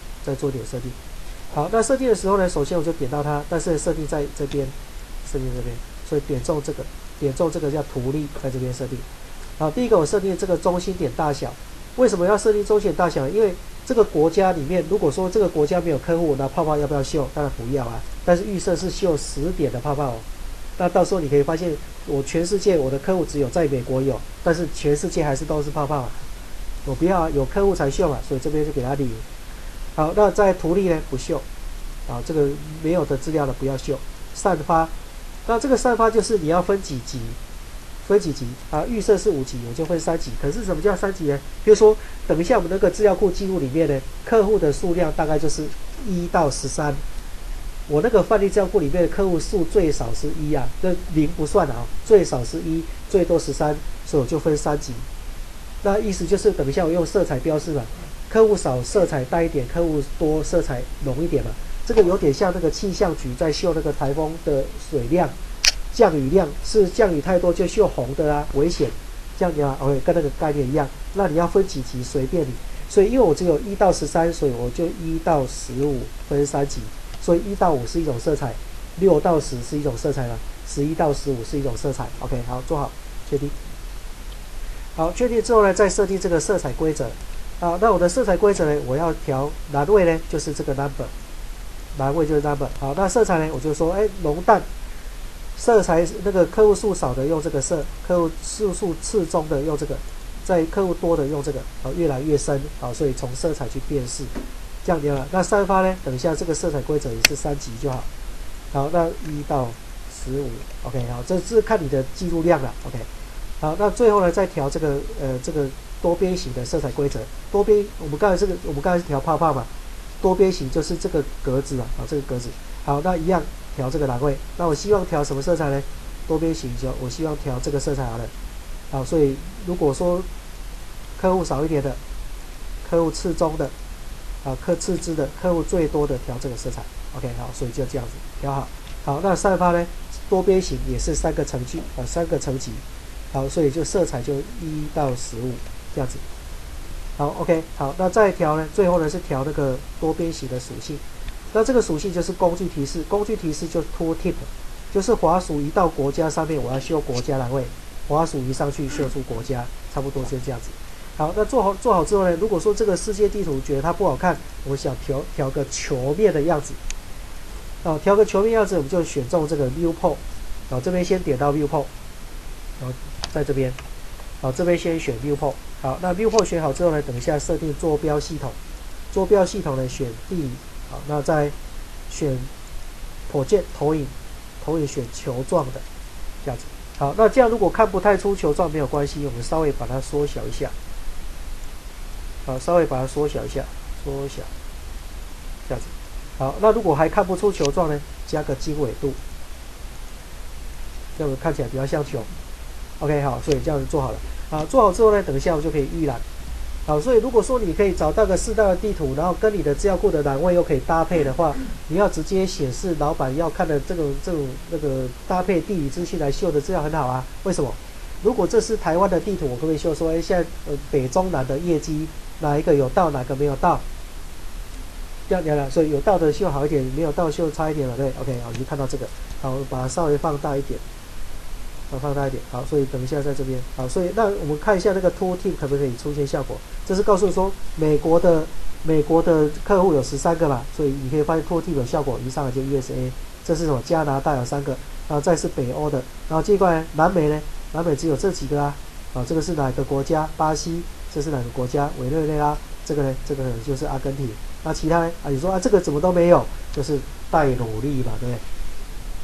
好，那设定的时候呢，首先我就点到它，但是设定在这边，所以点中这个叫图例，在这边设定。好，第一个我设定这个中心点大小，为什么要设定中心点大小呢？因为这个国家里面，如果说这个国家没有客户，那泡泡要不要秀？当然不要啊。但是预设是秀10点的泡泡哦。那到时候你可以发现，我全世界我的客户只有在美国有，但是全世界还是都是泡泡啊。我不要啊，有客户才秀嘛，所以这边就给他理由。好，那在图例呢不秀，这个没有的资料呢不要秀。散发，那这个散发就是你要分几级预设是5级，我就分3级。可是什么叫3级呢？比如说，等一下我们那个资料库记录里面呢，客户的数量大概就是1到13。我那个范例资料库里面的客户数最少是1啊，这0不算啊，最少是1，最多13，所以我就分3级。那意思就是等一下我用色彩标示嘛，客户少色彩淡一点，客户多色彩浓一点嘛。这个有点像那个气象局在秀那个台风的水量、降雨量，是降雨太多就秀红的啊，危险，这样子啊 ，OK， 跟那个概念一样。那你要分几级随便你，所以因为我只有1到13，所以我就1到15分3级。所以1到5是一种色彩，6到10是一种色彩了，11到15是一种色彩。OK， 好，做好，确定。好，确定之后呢，再设定这个色彩规则。好，那我的色彩规则呢，我要调栏位呢，就是这个 number， 栏位就是 number。好，那色彩呢，我就说，浓淡，色彩那个客户数少的用这个色，客户数次中的用这个，在客户多的用这个，越来越深，所以从色彩去辨识。这样子了，那散发呢？等一下这个色彩规则也是3级就好。好，那1到15 ，OK， 好，这是看你的记录量了 ，OK。好，那最后呢，再调这个多边形的色彩规则。多边，我们刚才是调泡泡嘛，多边形就是这个格子啊，这个格子。好，那一样调这个栏位。那我希望调什么色彩呢？多边形我希望调这个色彩好了。好，所以如果说客户少一点的，客户次中的。次之的，客户最多的调这个色彩 ，OK， 好，所以就这样子调好。好，那散发呢？多边形也是3个层距，3个层级。好，所以就色彩就1到15这样子。好 ，OK， 好，那再调呢？最后呢是调那个多边形的属性。那这个属性就是工具提示，工具提示就是 tooltip， 就是滑鼠移到国家上面，我要秀国家栏位，滑鼠移上去秀出国家，差不多就这样子。好，那做好之后呢，如果说这个世界地图觉得它不好看，我想调个球面的样子。调个球面样子，我们就选中这个 viewport。这边先点到 viewport， 然后在这边，这边先选 viewport。好，那 viewport 选好之后呢，等一下设定坐标系统，坐标系统呢选地，好，那再选 project 投影选球状的，这样子。好，那这样如果看不太出球状没有关系，我们稍微把它缩小一下。好，稍微把它缩小一下，这样子。好，那如果还看不出球状呢，加个经纬度，这样子看起来比较像球。OK， 好，所以这样子做好了。好，做好之后呢，等一下我就可以预览。好，所以如果说你可以找到个适当的地图，然后跟你的资料库的栏位又可以搭配的话，你要直接显示老板要看的这种那个搭配地理资讯来秀的资料很好啊。为什么？如果这是台湾的地图，我可不可以秀说，现在北中南的业绩哪一个有到，哪个没有到？这样了，所以有到的秀好一点，没有到秀差一点了，对 ，OK， 好，你就看到这个，好，我把它稍微放大一点。放大一点，好，所以等一下在这边，好，所以那我们看一下那个 tooltip 可不可以出现效果？这是告诉说美国的客户有13个嘛，所以你可以发现 tooltip 有效果，一上来就 USA， 这是什么？加拿大有3个，然后再是北欧的，然后接过来南美呢？南美只有这几个啊，这个是哪个国家？巴西，这是哪个国家？委内瑞拉，这个呢？这个就是阿根廷。那其他呢？你说这个怎么都没有？就是待努力嘛，对不对？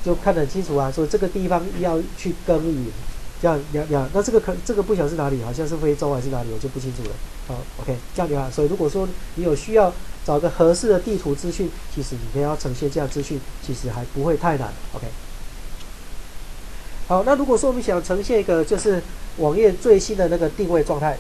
就看得很清楚啊，所以这个地方要去耕耘，这样那这个不晓得是哪里，好像是非洲还是哪里，我就不清楚了。好 ，OK， 这样的话，所以如果说你有需要找个合适的地图资讯，其实你可以要呈现这样资讯，其实还不会太难。OK， 好，那如果说我们想呈现一个就是网页最新的那个定位状态，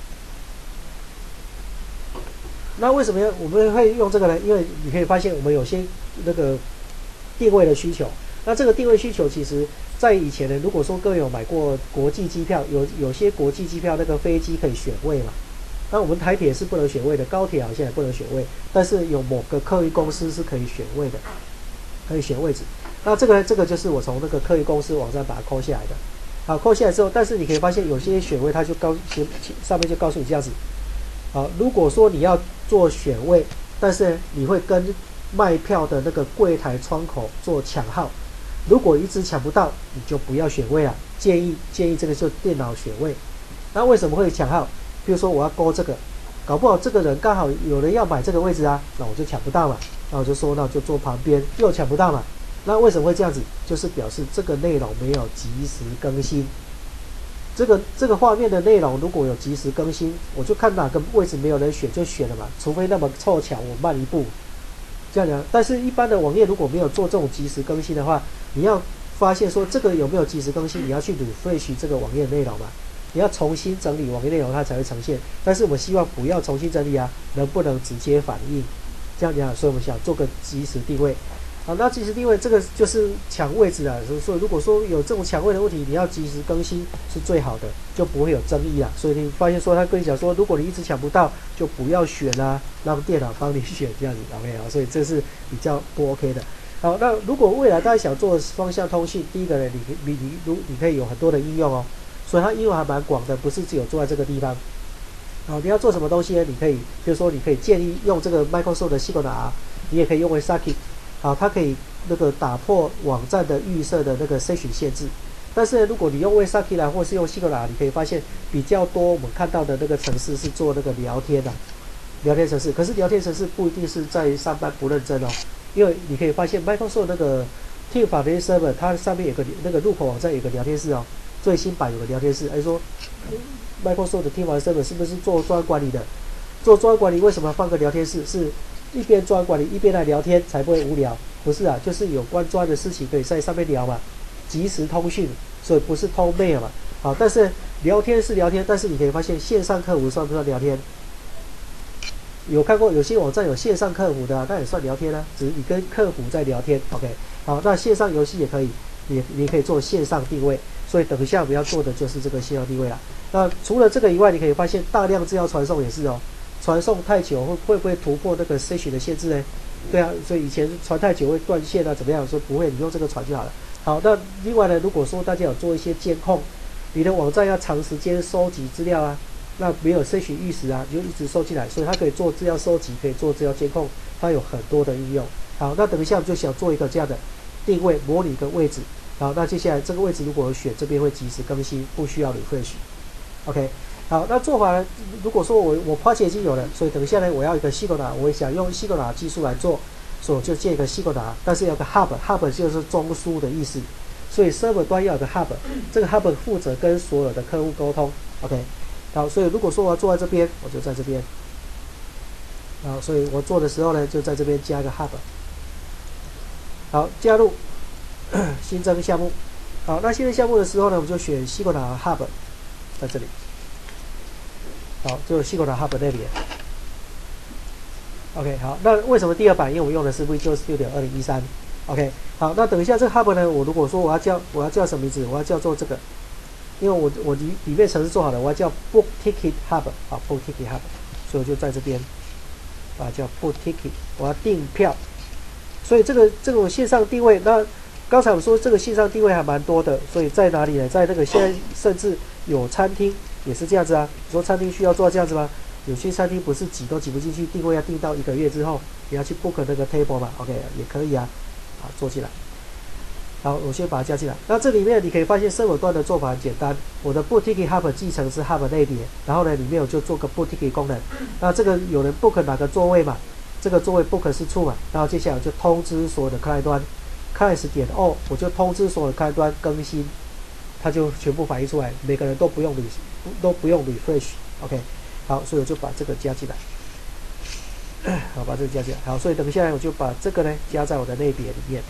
那为什么我们会用这个呢？因为你可以发现我们有些那个定位的需求，那这个定位需求其实在以前呢，如果说各位有买过国际机票，有些国际机票那个飞机可以选位嘛，那我们台铁是不能选位的，高铁好像也不能选位，但是有某个客运公司是可以选位的，可以选位置。那这个就是我从那个客运公司网站把它抠下来的。好，抠下来之后，但是你可以发现有些选位它就上面就告诉你这样子。好，如果说你要做选位，但是你会跟卖票的那个柜台窗口做抢号，如果一直抢不到，你就不要选位了。建议这个就电脑选位。那为什么会抢号？比如说我要勾这个，搞不好这个人刚好有人要买这个位置啊，那我就抢不到嘛。那我就说那就坐旁边，又抢不到嘛。那为什么会这样子？就是表示这个内容没有及时更新。这个画面的内容如果有及时更新，我就看哪个位置没有人选就选了嘛，除非那么凑巧我慢一步，这样讲。但是一般的网页如果没有做这种及时更新的话，你要发现说这个有没有及时更新，你要去 refresh 这个网页内容嘛，你要重新整理网页内容它才会呈现。但是我们希望不要重新整理啊，能不能直接反映？这样讲，所以我们想做个即时定位。好，那即时定位这个就是抢位置啊，所以如果说有这种抢位的问题，你要及时更新是最好的，就不会有争议啦。所以你发现说他跟你讲说，如果你一直抢不到，就不要选啊，让电脑帮你选这样子 ，OK 啊，所以这是比较不 OK 的。好，那如果未来大家想做双向通讯，第一个呢，你可以有很多的应用哦，所以它应用还蛮广的，不是只有做在这个地方。好，你要做什么东西呢？你可以，比如说你可以建议用这个 Microsoft 的 Sigma， 你也可以用为 Saki。好，它可以那个打破网站的预设的那个筛选限制，但是如果你用 Websaki 啦，或是用 Sigma， 你可以发现比较多我们看到的那个程式是做那个聊天的聊天程式，可是聊天程式不一定是在上班不认真哦，因为你可以发现 Microsoft 那个 Team Foundation Server 它上面有个那个入口网站有个聊天室哦，最新版有个聊天室，说 Microsoft 的 Team Foundation Server 是不是做专案管理的？做专案管理为什么放个聊天室？是一边专案管理一边来聊天才不会无聊，不是啊，就是有关专案的事情可以在上面聊嘛，即时通讯，所以不是通 mail 嘛。好，但是聊天是聊天，但是你可以发现线上客服算不算聊天？有看过有些网站有线上客服的啊，那也算聊天啊，只是你跟客服在聊天。OK， 好，那线上游戏也可以，你可以做线上定位，所以等一下我们要做的就是这个线上定位啦。那除了这个以外，你可以发现大量资料传送也是哦。传送太久会不会突破那个 session 的限制呢？对啊，所以以前传太久会断线啊，怎么样？说不会，你用这个传就好了。好，那另外呢，如果说大家有做一些监控，你的网站要长时间收集资料啊，那没有session预时啊，你就一直收进来，所以它可以做资料收集，可以做资料监控，它有很多的应用。好，那等一下我们就想做一个这样的定位，模拟一个位置。好，那接下来这个位置如果选这边会及时更新，不需要 refresh。OK。好，那做法呢？如果说我Apache已经有了，所以等一下呢，我要一个 Sigma， 我也想用 Sigma 技术来做，所以我就建一个 Sigma， 但是要个 Hub 就是中枢的意思，所以 Server 端要有个 Hub， 这个 Hub 负责跟所有的客户沟通。OK， 好，所以如果说我要做在这边，我就在这边。好，所以我做的时候呢，就在这边加一个 Hub。好，加入新增项目。好，那新增项目的时候呢，我们就选 Sigma Hub 在这里。好，就Sigma Hub 那边。OK， 好，那为什么第二版？因为我用的是 Visual Studio 2013。OK， 好，那等一下这个 Hub 呢，我如果说我要叫什么名字？我要叫做这个，因为我里面程式做好了，我要叫 Book Ticket Hub， 好 ，Book Ticket Hub， 所以我就在这边，把它叫 Book Ticket， 我要订票。所以这种线上定位，那刚才我说这个线上定位还蛮多的，所以在哪里呢？在那个现在甚至有餐厅。也是这样子啊，你说餐厅需要做这样子吗？有些餐厅不是挤都挤不进去，定位要定到1个月之后，你要去 book 那个 table 嘛 ，OK 也可以啊，好做进来。好，我先把它加进来。那这里面你可以发现server端的做法很简单，我的 book ticket hub 继承是 hub 类别，然后呢里面我就做个 book ticket 功能。那这个有人 book 哪个座位嘛，这个座位 book 是true嘛，然后接下来我就通知所有的 client 端， client 点 O， 我就通知所有开端更新，它就全部反映出来，每个人都不用 refresh。OK， 好，所以我就把这个加进来。好，把这个加进来。好，所以等一下我就把这个呢加在我的类别里面。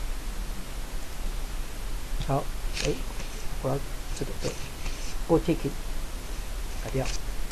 好，我要这个对 ，boot ticket 改掉。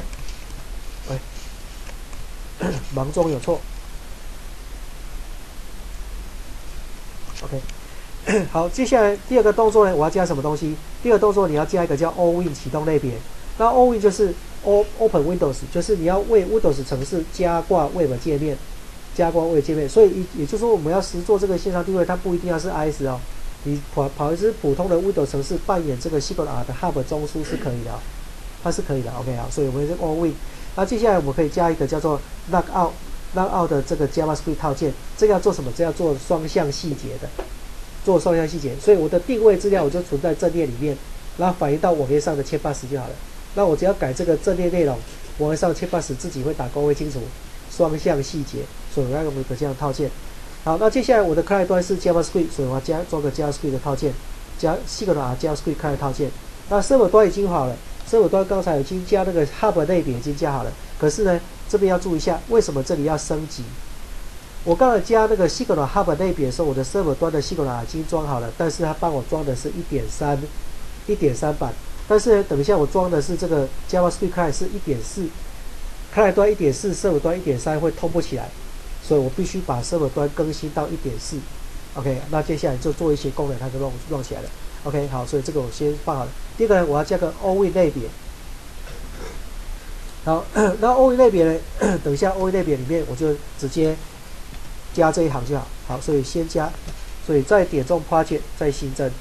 忙中有错。OK， 好，接下来第二个动作呢，我要加什么东西？第二个动作你要加一个叫 allWin 启动类别。那 allWin 就是 Open Windows， 就是你要为 Windows 程式加挂 Web 界面，加挂 Web 界面。所以也就是说，我们要实做这个线上定位，它不一定要是 IS 哦。你跑一支普通的 Windows 程式扮演这个 SQLR 的 Hub 中枢是可以的，它是可以的。OK 好，所以我们这 allWin。那接下来我们可以加一个叫做 Logout 的这个 JavaScript 套件，这个要做什么？这要做双向细节的，做双向细节。所以我的定位资料我就存在阵列里面，然后反映到网页上的1080就好了。那我只要改这个阵列内容，网页上1080自己会打勾会清楚双向细节，所以我要用一个这样的套件。好，那接下来我的 client 端是 JavaScript， 所以我要装个 JavaScript 的套件，加 SQLR JavaScript client 套件。那 server 端已经好了。server 端刚才已经加那个 Hub 类别已经加好了，可是呢，这边要注意一下，为什么这里要升级？我刚才加那个 SQLR Hub 类别的时候，我的 server 端的 SQLR 已经装好了，但是它帮我装的是 1.3 版，但是呢，等一下我装的是这个 JavaScript client 是 1.4， client 端 1.4， server 端 1.3 会通不起来，所以我必须把 server 端更新到 1.4。OK， 那接下来就做一些功能，它就弄起来了。OK， 好，所以这个我先放好了。第二个呢，我要加个 allWin 类别。好，那 allWin 类别呢，等一下 allWin 类别里面我就直接加这一行就好。好，所以先加，所以再点中 project， 再新增。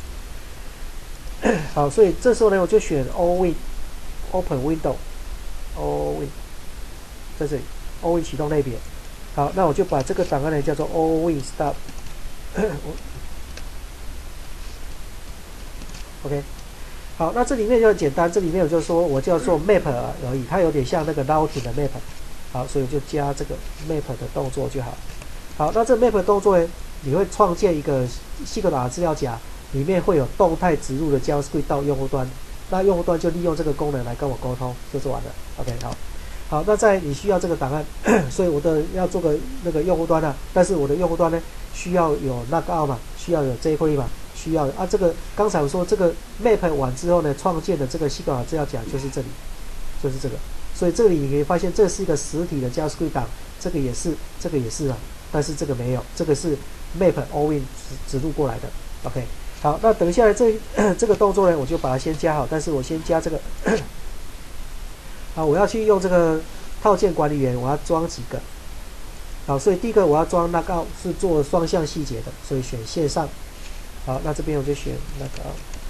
好，所以这时候呢，我就选 allWin Open Window，allWin 在这里 allWin 启动类别。好，那我就把这个档案呢叫做 allWin Start。OK， 好，那这里面就很简单，这里面我就说我叫做 map 而已，它有点像那个 routing 的 map。好，所以我就加这个 map 的动作就好。好，那这 map 的动作呢，你会创建一个 SQLR 资料夹，里面会有动态植入的 JavaScript 到用户端，那用户端就利用这个功能来跟我沟通，就是完了。OK， 好，那在你需要这个档案，所以我的要做个那个用户端啊，但是我的用户端呢需要有 Logout 嘛，需要有 jQuery 嘛。需要啊，这个刚才我说这个 map 完之后呢，创建的这个 SQLR 资料夹就是这里，就是这个。所以这里你可以发现，这是一个实体的 JavaScript 档，这个也是啊，但是这个没有，这个是 map allWin 植入过来的。OK， 好，那等一下这个动作呢，我就把它先加好，但是我先加这个。好，我要去用这个套件管理员，我要装几个。好，所以第一个我要装Logout是做双向细节的，所以选线上。好，那这边我就选那个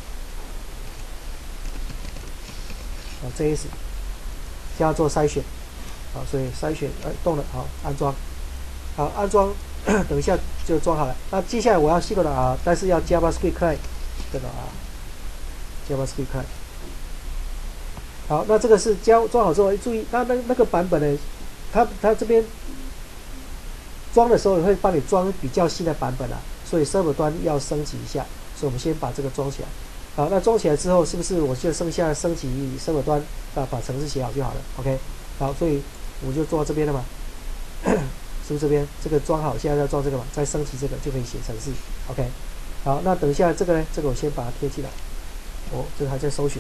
JS， 先要做筛选。好，所以筛选动了，好，安装。好，安装，等一下就装好了。那接下来我要 SQLR， 但是要 JavaScript client， 这个JavaScript client。好，那这个是装好之后，注意它那个版本呢，它这边装的时候也会帮你装比较新的版本啊。所以 server 端要升级一下，所以我们先把这个装起来。好，那装起来之后，是不是我就剩下升级 server 端把程式写好就好了 ？OK， 好，所以我就做到这边了嘛，是不是这边这个装好，现在要装这个嘛，再升级这个就可以写程式。OK， 好，那等一下这个呢，这个我先把它贴进来。这个还在搜寻。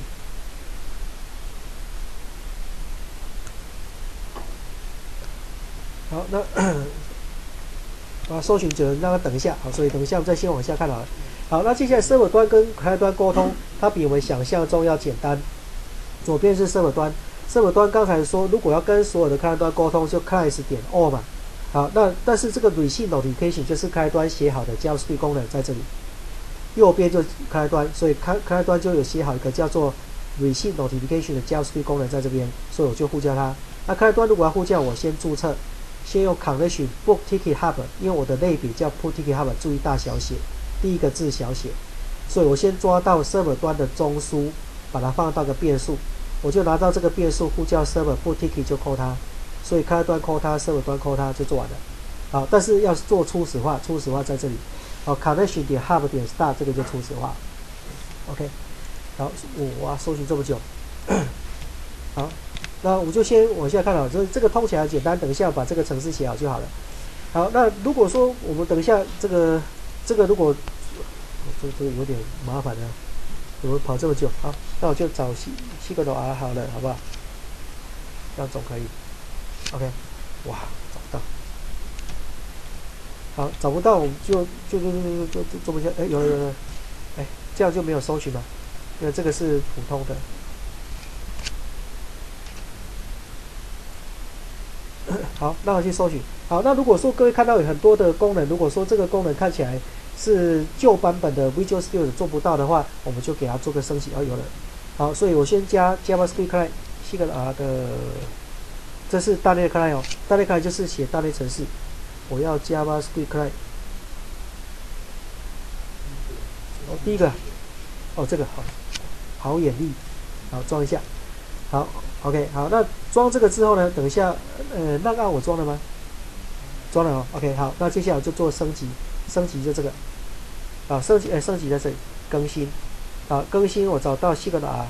好，那搜寻者让他等一下，好，所以等一下我们再先往下看好了。好，那接下来 server 端跟 client 端沟通，它比我们想象中要简单。左边是 server 端，server 端刚才说，如果要跟所有的 client 端沟通，就 client 点 all 嘛。好，那但是这个 receive notification 就是 client 端写好的 JavaScript 功能在这里，右边就是 client 端，所以 client 端就有写好一个叫做 receive notification 的 JavaScript 功能在这边，所以我就呼叫它。那 client 端如果要呼叫，我先注册。先用 connection book ticket hub， 因为我的类别叫 book ticket hub， 注意大小写，第一个字小写，所以我先抓到 server 端的中枢，把它放到个变数，我就拿到这个变数呼叫 server book ticket 就call它，所以开端call它 ，server 端call它就做完了。好，但是要做初始化，初始化在这里。 好 ，connection 点 hub 点 start 这个就初始化。OK， 好，哇，搜寻这么久，好，那我们就先往下看了，这个通起来简单，等一下把这个程式写好就好了。好，那如果说我们等一下这个如果这个有点麻烦啊，我跑这么久，好，那我就找西格斗 R 好了，好不好？这样总可以。OK， 哇，找不到。好，找不到我们就做不下，哎，有了，哎，这样就没有搜寻了，因为这个是普通的。好，那我去搜寻。好，那如果说各位看到有很多的功能，如果说这个功能看起来是旧版本的 Visual Studio 做不到的话，我们就给它做个升级。哦，有了。好，所以我先加 JavaScript Client 西格R 的，这是大类 Client 哦，大类 Client 就是写大类程式。我要 JavaScript Client。哦，第一个，哦，这个好眼力，好装一下。好 ，OK， 好，那装这个之后呢，等一下，那个我装了吗？装了哦 ，OK， 好，那接下来我就做升级，升级就这个，啊，升级在这里，更新，啊，更新我找到西格R，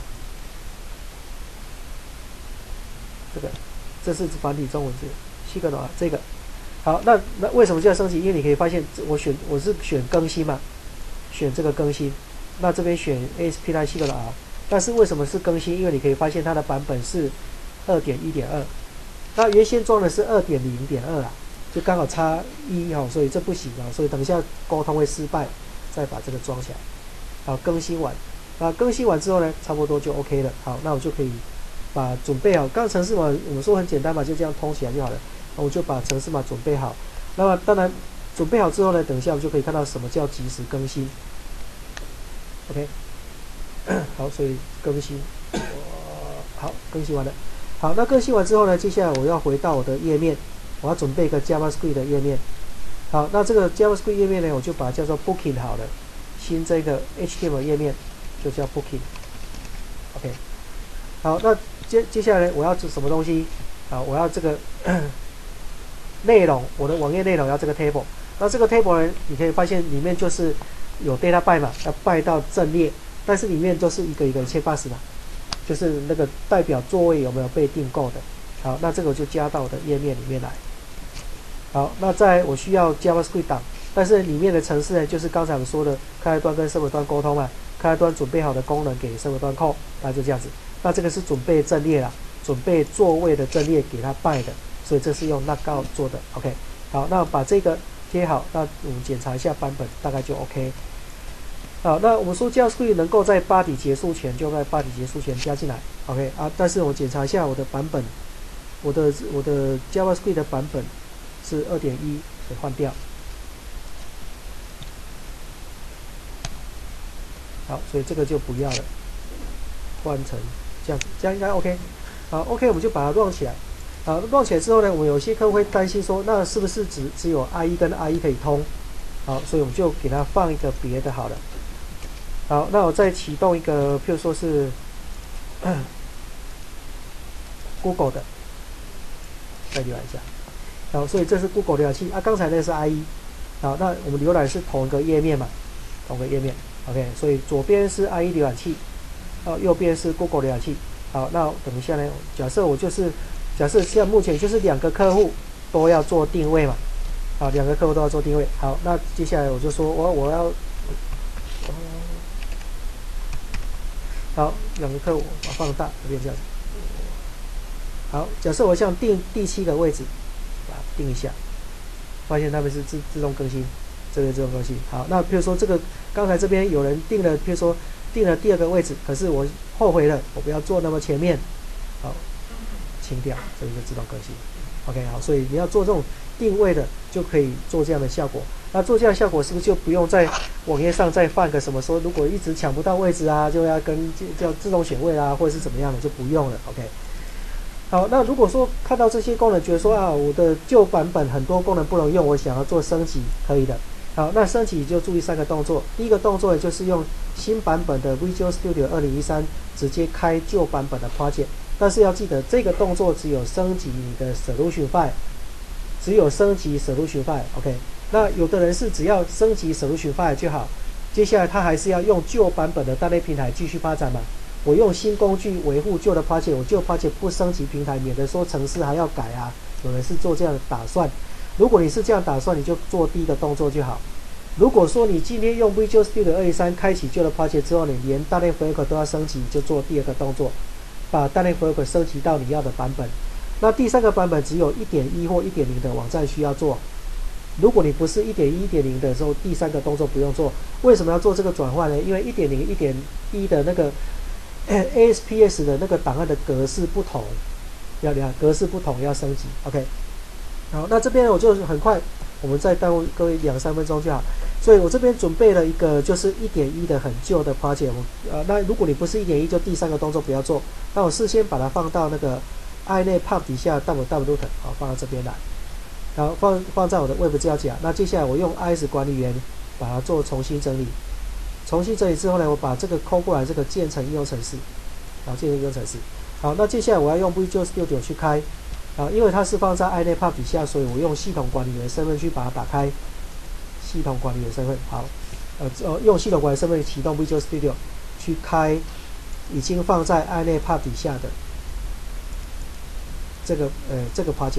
这是繁体中文字，西格R这个，好，那为什么叫升级？因为你可以发现我是选更新嘛，选这个更新，那这边选 ASP 西格R。但是为什么是更新？因为你可以发现它的版本是 2.1.2， 那原先装的是 2.0.2 啊，就刚好差1哦，所以这不行啊，所以等一下沟通会失败，再把这个装起来。好，更新完，那更新完之后呢，差不多就 OK 了。好，那我就可以把准备好，刚程式码我们说很简单嘛，就这样通起来就好了。那我就把程式码准备好。那么当然准备好之后呢，等一下我们就可以看到什么叫即时更新。OK。好，所以更新，好，更新完了。好，那更新完之后呢，接下来我要回到我的页面，我要准备一个 JavaScript 的页面。好，那这个 JavaScript 页面呢，我就把它叫做 Booking 好了，新这个 HTML 页面就叫 Booking。OK， 好，那接下来我要什么东西？啊，我要这个内容，我的网页内容要这个 table。那这个 table 呢，你可以发现里面就是有 data by 嘛，要 by 到正列。但是里面都是一个一个checkbox嘛，就是那个代表座位有没有被订购的。好，那这个我就加到我的页面里面来。好，那我需要 JavaScript 档，但是里面的程式呢，就是刚才我们说的开发端跟server端沟通嘛，开发端准备好的功能给server端扣，那就这样子。那这个是准备阵列啦，准备座位的阵列给它拜的，所以这是用 knockout 做的。OK， 好，那把这个贴好，那我们检查一下版本，大概就 OK。好，那我们说 JavaScript 能够在 body 结束前就在 body 结束前加进来 ，OK 啊？但是我检查一下我的版本，我的 JavaScript 的版本是 2.1， 所以换掉。好，所以这个就不要了，换成这样子，这样应该 OK。好 ，OK， 我们就把它 run 起来。好 ，run 起来之后呢，我们有些客户会担心说，那是不是只有 IE 跟 IE 可以通？好，所以我们就给它放一个别的好了。好，那我再启动一个，譬如说是Google 的，再浏览一下。好，所以这是 Google 浏览器啊，刚才那个是 IE。好，那我们浏览是同一个页面嘛，同一个页面。OK， 所以左边是 IE 浏览器，右边是 Google 浏览器。好，那等一下呢，假设现在目前就是2个客户都要做定位嘛。好，2个客户都要做定位。好，那接下来我就说我要。好，2个客户我放大，这边这样子。好，假设我想定第7个位置，把它定一下，发现他们是自动更新，这个自动更新。好，那比如说这个刚才这边有人定了，比如说定了第2个位置，可是我后悔了，我不要做那么前面，好，清掉，这个就自动更新。OK， 好，所以你要做这种定位的，就可以做这样的效果。那做这样的效果是不是就不用在网页上再放个什么说，如果一直抢不到位置啊，就要叫自动选位啊，或者是怎么样的，就不用了。OK， 好，那如果说看到这些功能，觉得说啊，我的旧版本很多功能不能用，我想要做升级，可以的。好，那升级就注意3个动作。第一个动作也就是用新版本的 Visual Studio 2013直接开旧版本的 project， 但是要记得这个动作只有升级你的 solution file， 只有升级 solution file。OK， 那有的人是只要升级 solution file 就好，接下来他还是要用旧版本的大内平台继续发展嘛。我用新工具维护旧的 project， 我旧 project 不升级平台，免得说程式还要改啊。有人是做这样的打算。如果你是这样打算，你就做第一个动作就好。如果说你今天用 Visual Studio 213开启旧的 project 之后，你连大内 framework 都要升级，就做第二个动作，把大内 framework 升级到你要的版本。那第三个版本只有 1.1 或 1.0 的网站需要做。如果你不是 1.1 1.0 的时候，第三个动作不用做。为什么要做这个转换呢？因为 1.0 1.1 的那个ASPS 的那个档案的格式不同，格式不同要升级。OK， 好，那这边我就很快，我们再耽误各位2-3分钟就好。所以我这边准备了一个就是 1.1 的很旧的 project， 那如果你不是 1.1 就第三个动作不要做。那我事先把它放到那个 iNetPub 底下 www 好，放到这边来，然后放在我的 Web 资料夹。那接下来我用 IS 管理员把它做重新整理。重新整理之后呢，我把这个抠过来，这个建成应用程式，好，建成应用程式。好，那接下来我要用 Visual Studio 去开，因为它是放在 iNetPub 底下，所以我用系统管理员身份去把它打开。系统管理员身份，好，用系统管理身份启动 Visual Studio 去开已经放在 iNetPub 底下的这个 project。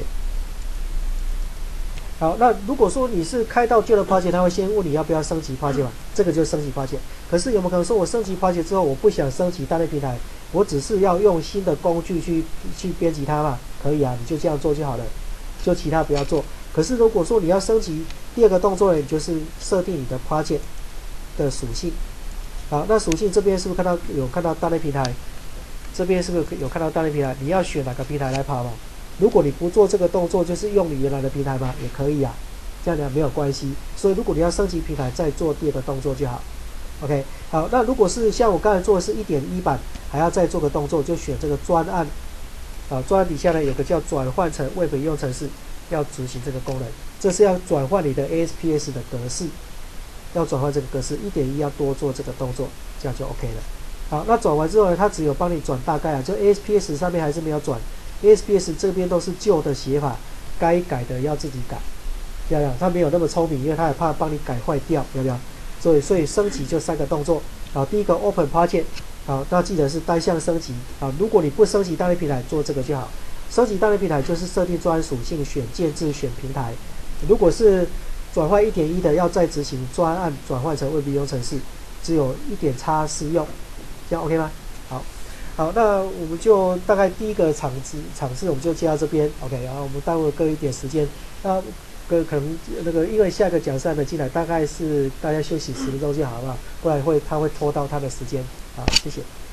好，那如果说你是开到旧的 project， 他会先问你要不要升级 project 嘛？这个就是升级 project。可是有没有可能说我升级 project 之后，我不想升级大内平台，我只是要用新的工具去编辑它嘛？可以啊，你就这样做就好了，就其他不要做。可是如果说你要升级，第二个动作呢，就是设定你的 project 的属性。好，那属性这边是不是有看到大内平台？这边是不是有看到大内平台？你要选哪个平台来跑嘛？如果你不做这个动作，就是用你原来的平台嘛，也可以啊，这样讲没有关系。所以如果你要升级平台，再做第二个动作就好。OK， 好，那如果是像我刚才做的是 1.1 版，还要再做个动作，就选这个专案。专案底下呢有个叫转换成 Web 应用程式，要执行这个功能。这是要转换你的 ASPS 的格式，要转换这个格式 1.1 要多做这个动作，这样就 OK 了。好，那转完之后呢，它只有帮你转大概啊，就 ASPS 上面还是没有转。ASPS 这边都是旧的写法，该改的要自己改，要不要？他没有那么聪明，因为他也怕帮你改坏掉，要不要？所以升级就3个动作。好，第一个 Open Project， 好，那记得是单项升级。好，如果你不升级大内平台，做这个就好。升级大内平台就是设定专案属性，选建制，选平台。如果是转换 1.1 的，要再执行专案转换成 Web 应用程式，只有1点叉适用，这样 OK 吗？好，那我们就大概第一个场次我们就接到这边 ，OK， 然后我们耽误各一点时间，那可能那个因为下个讲师还没进来，大概是大家休息10分钟就好了，不然他会拖到他的时间，好，谢谢。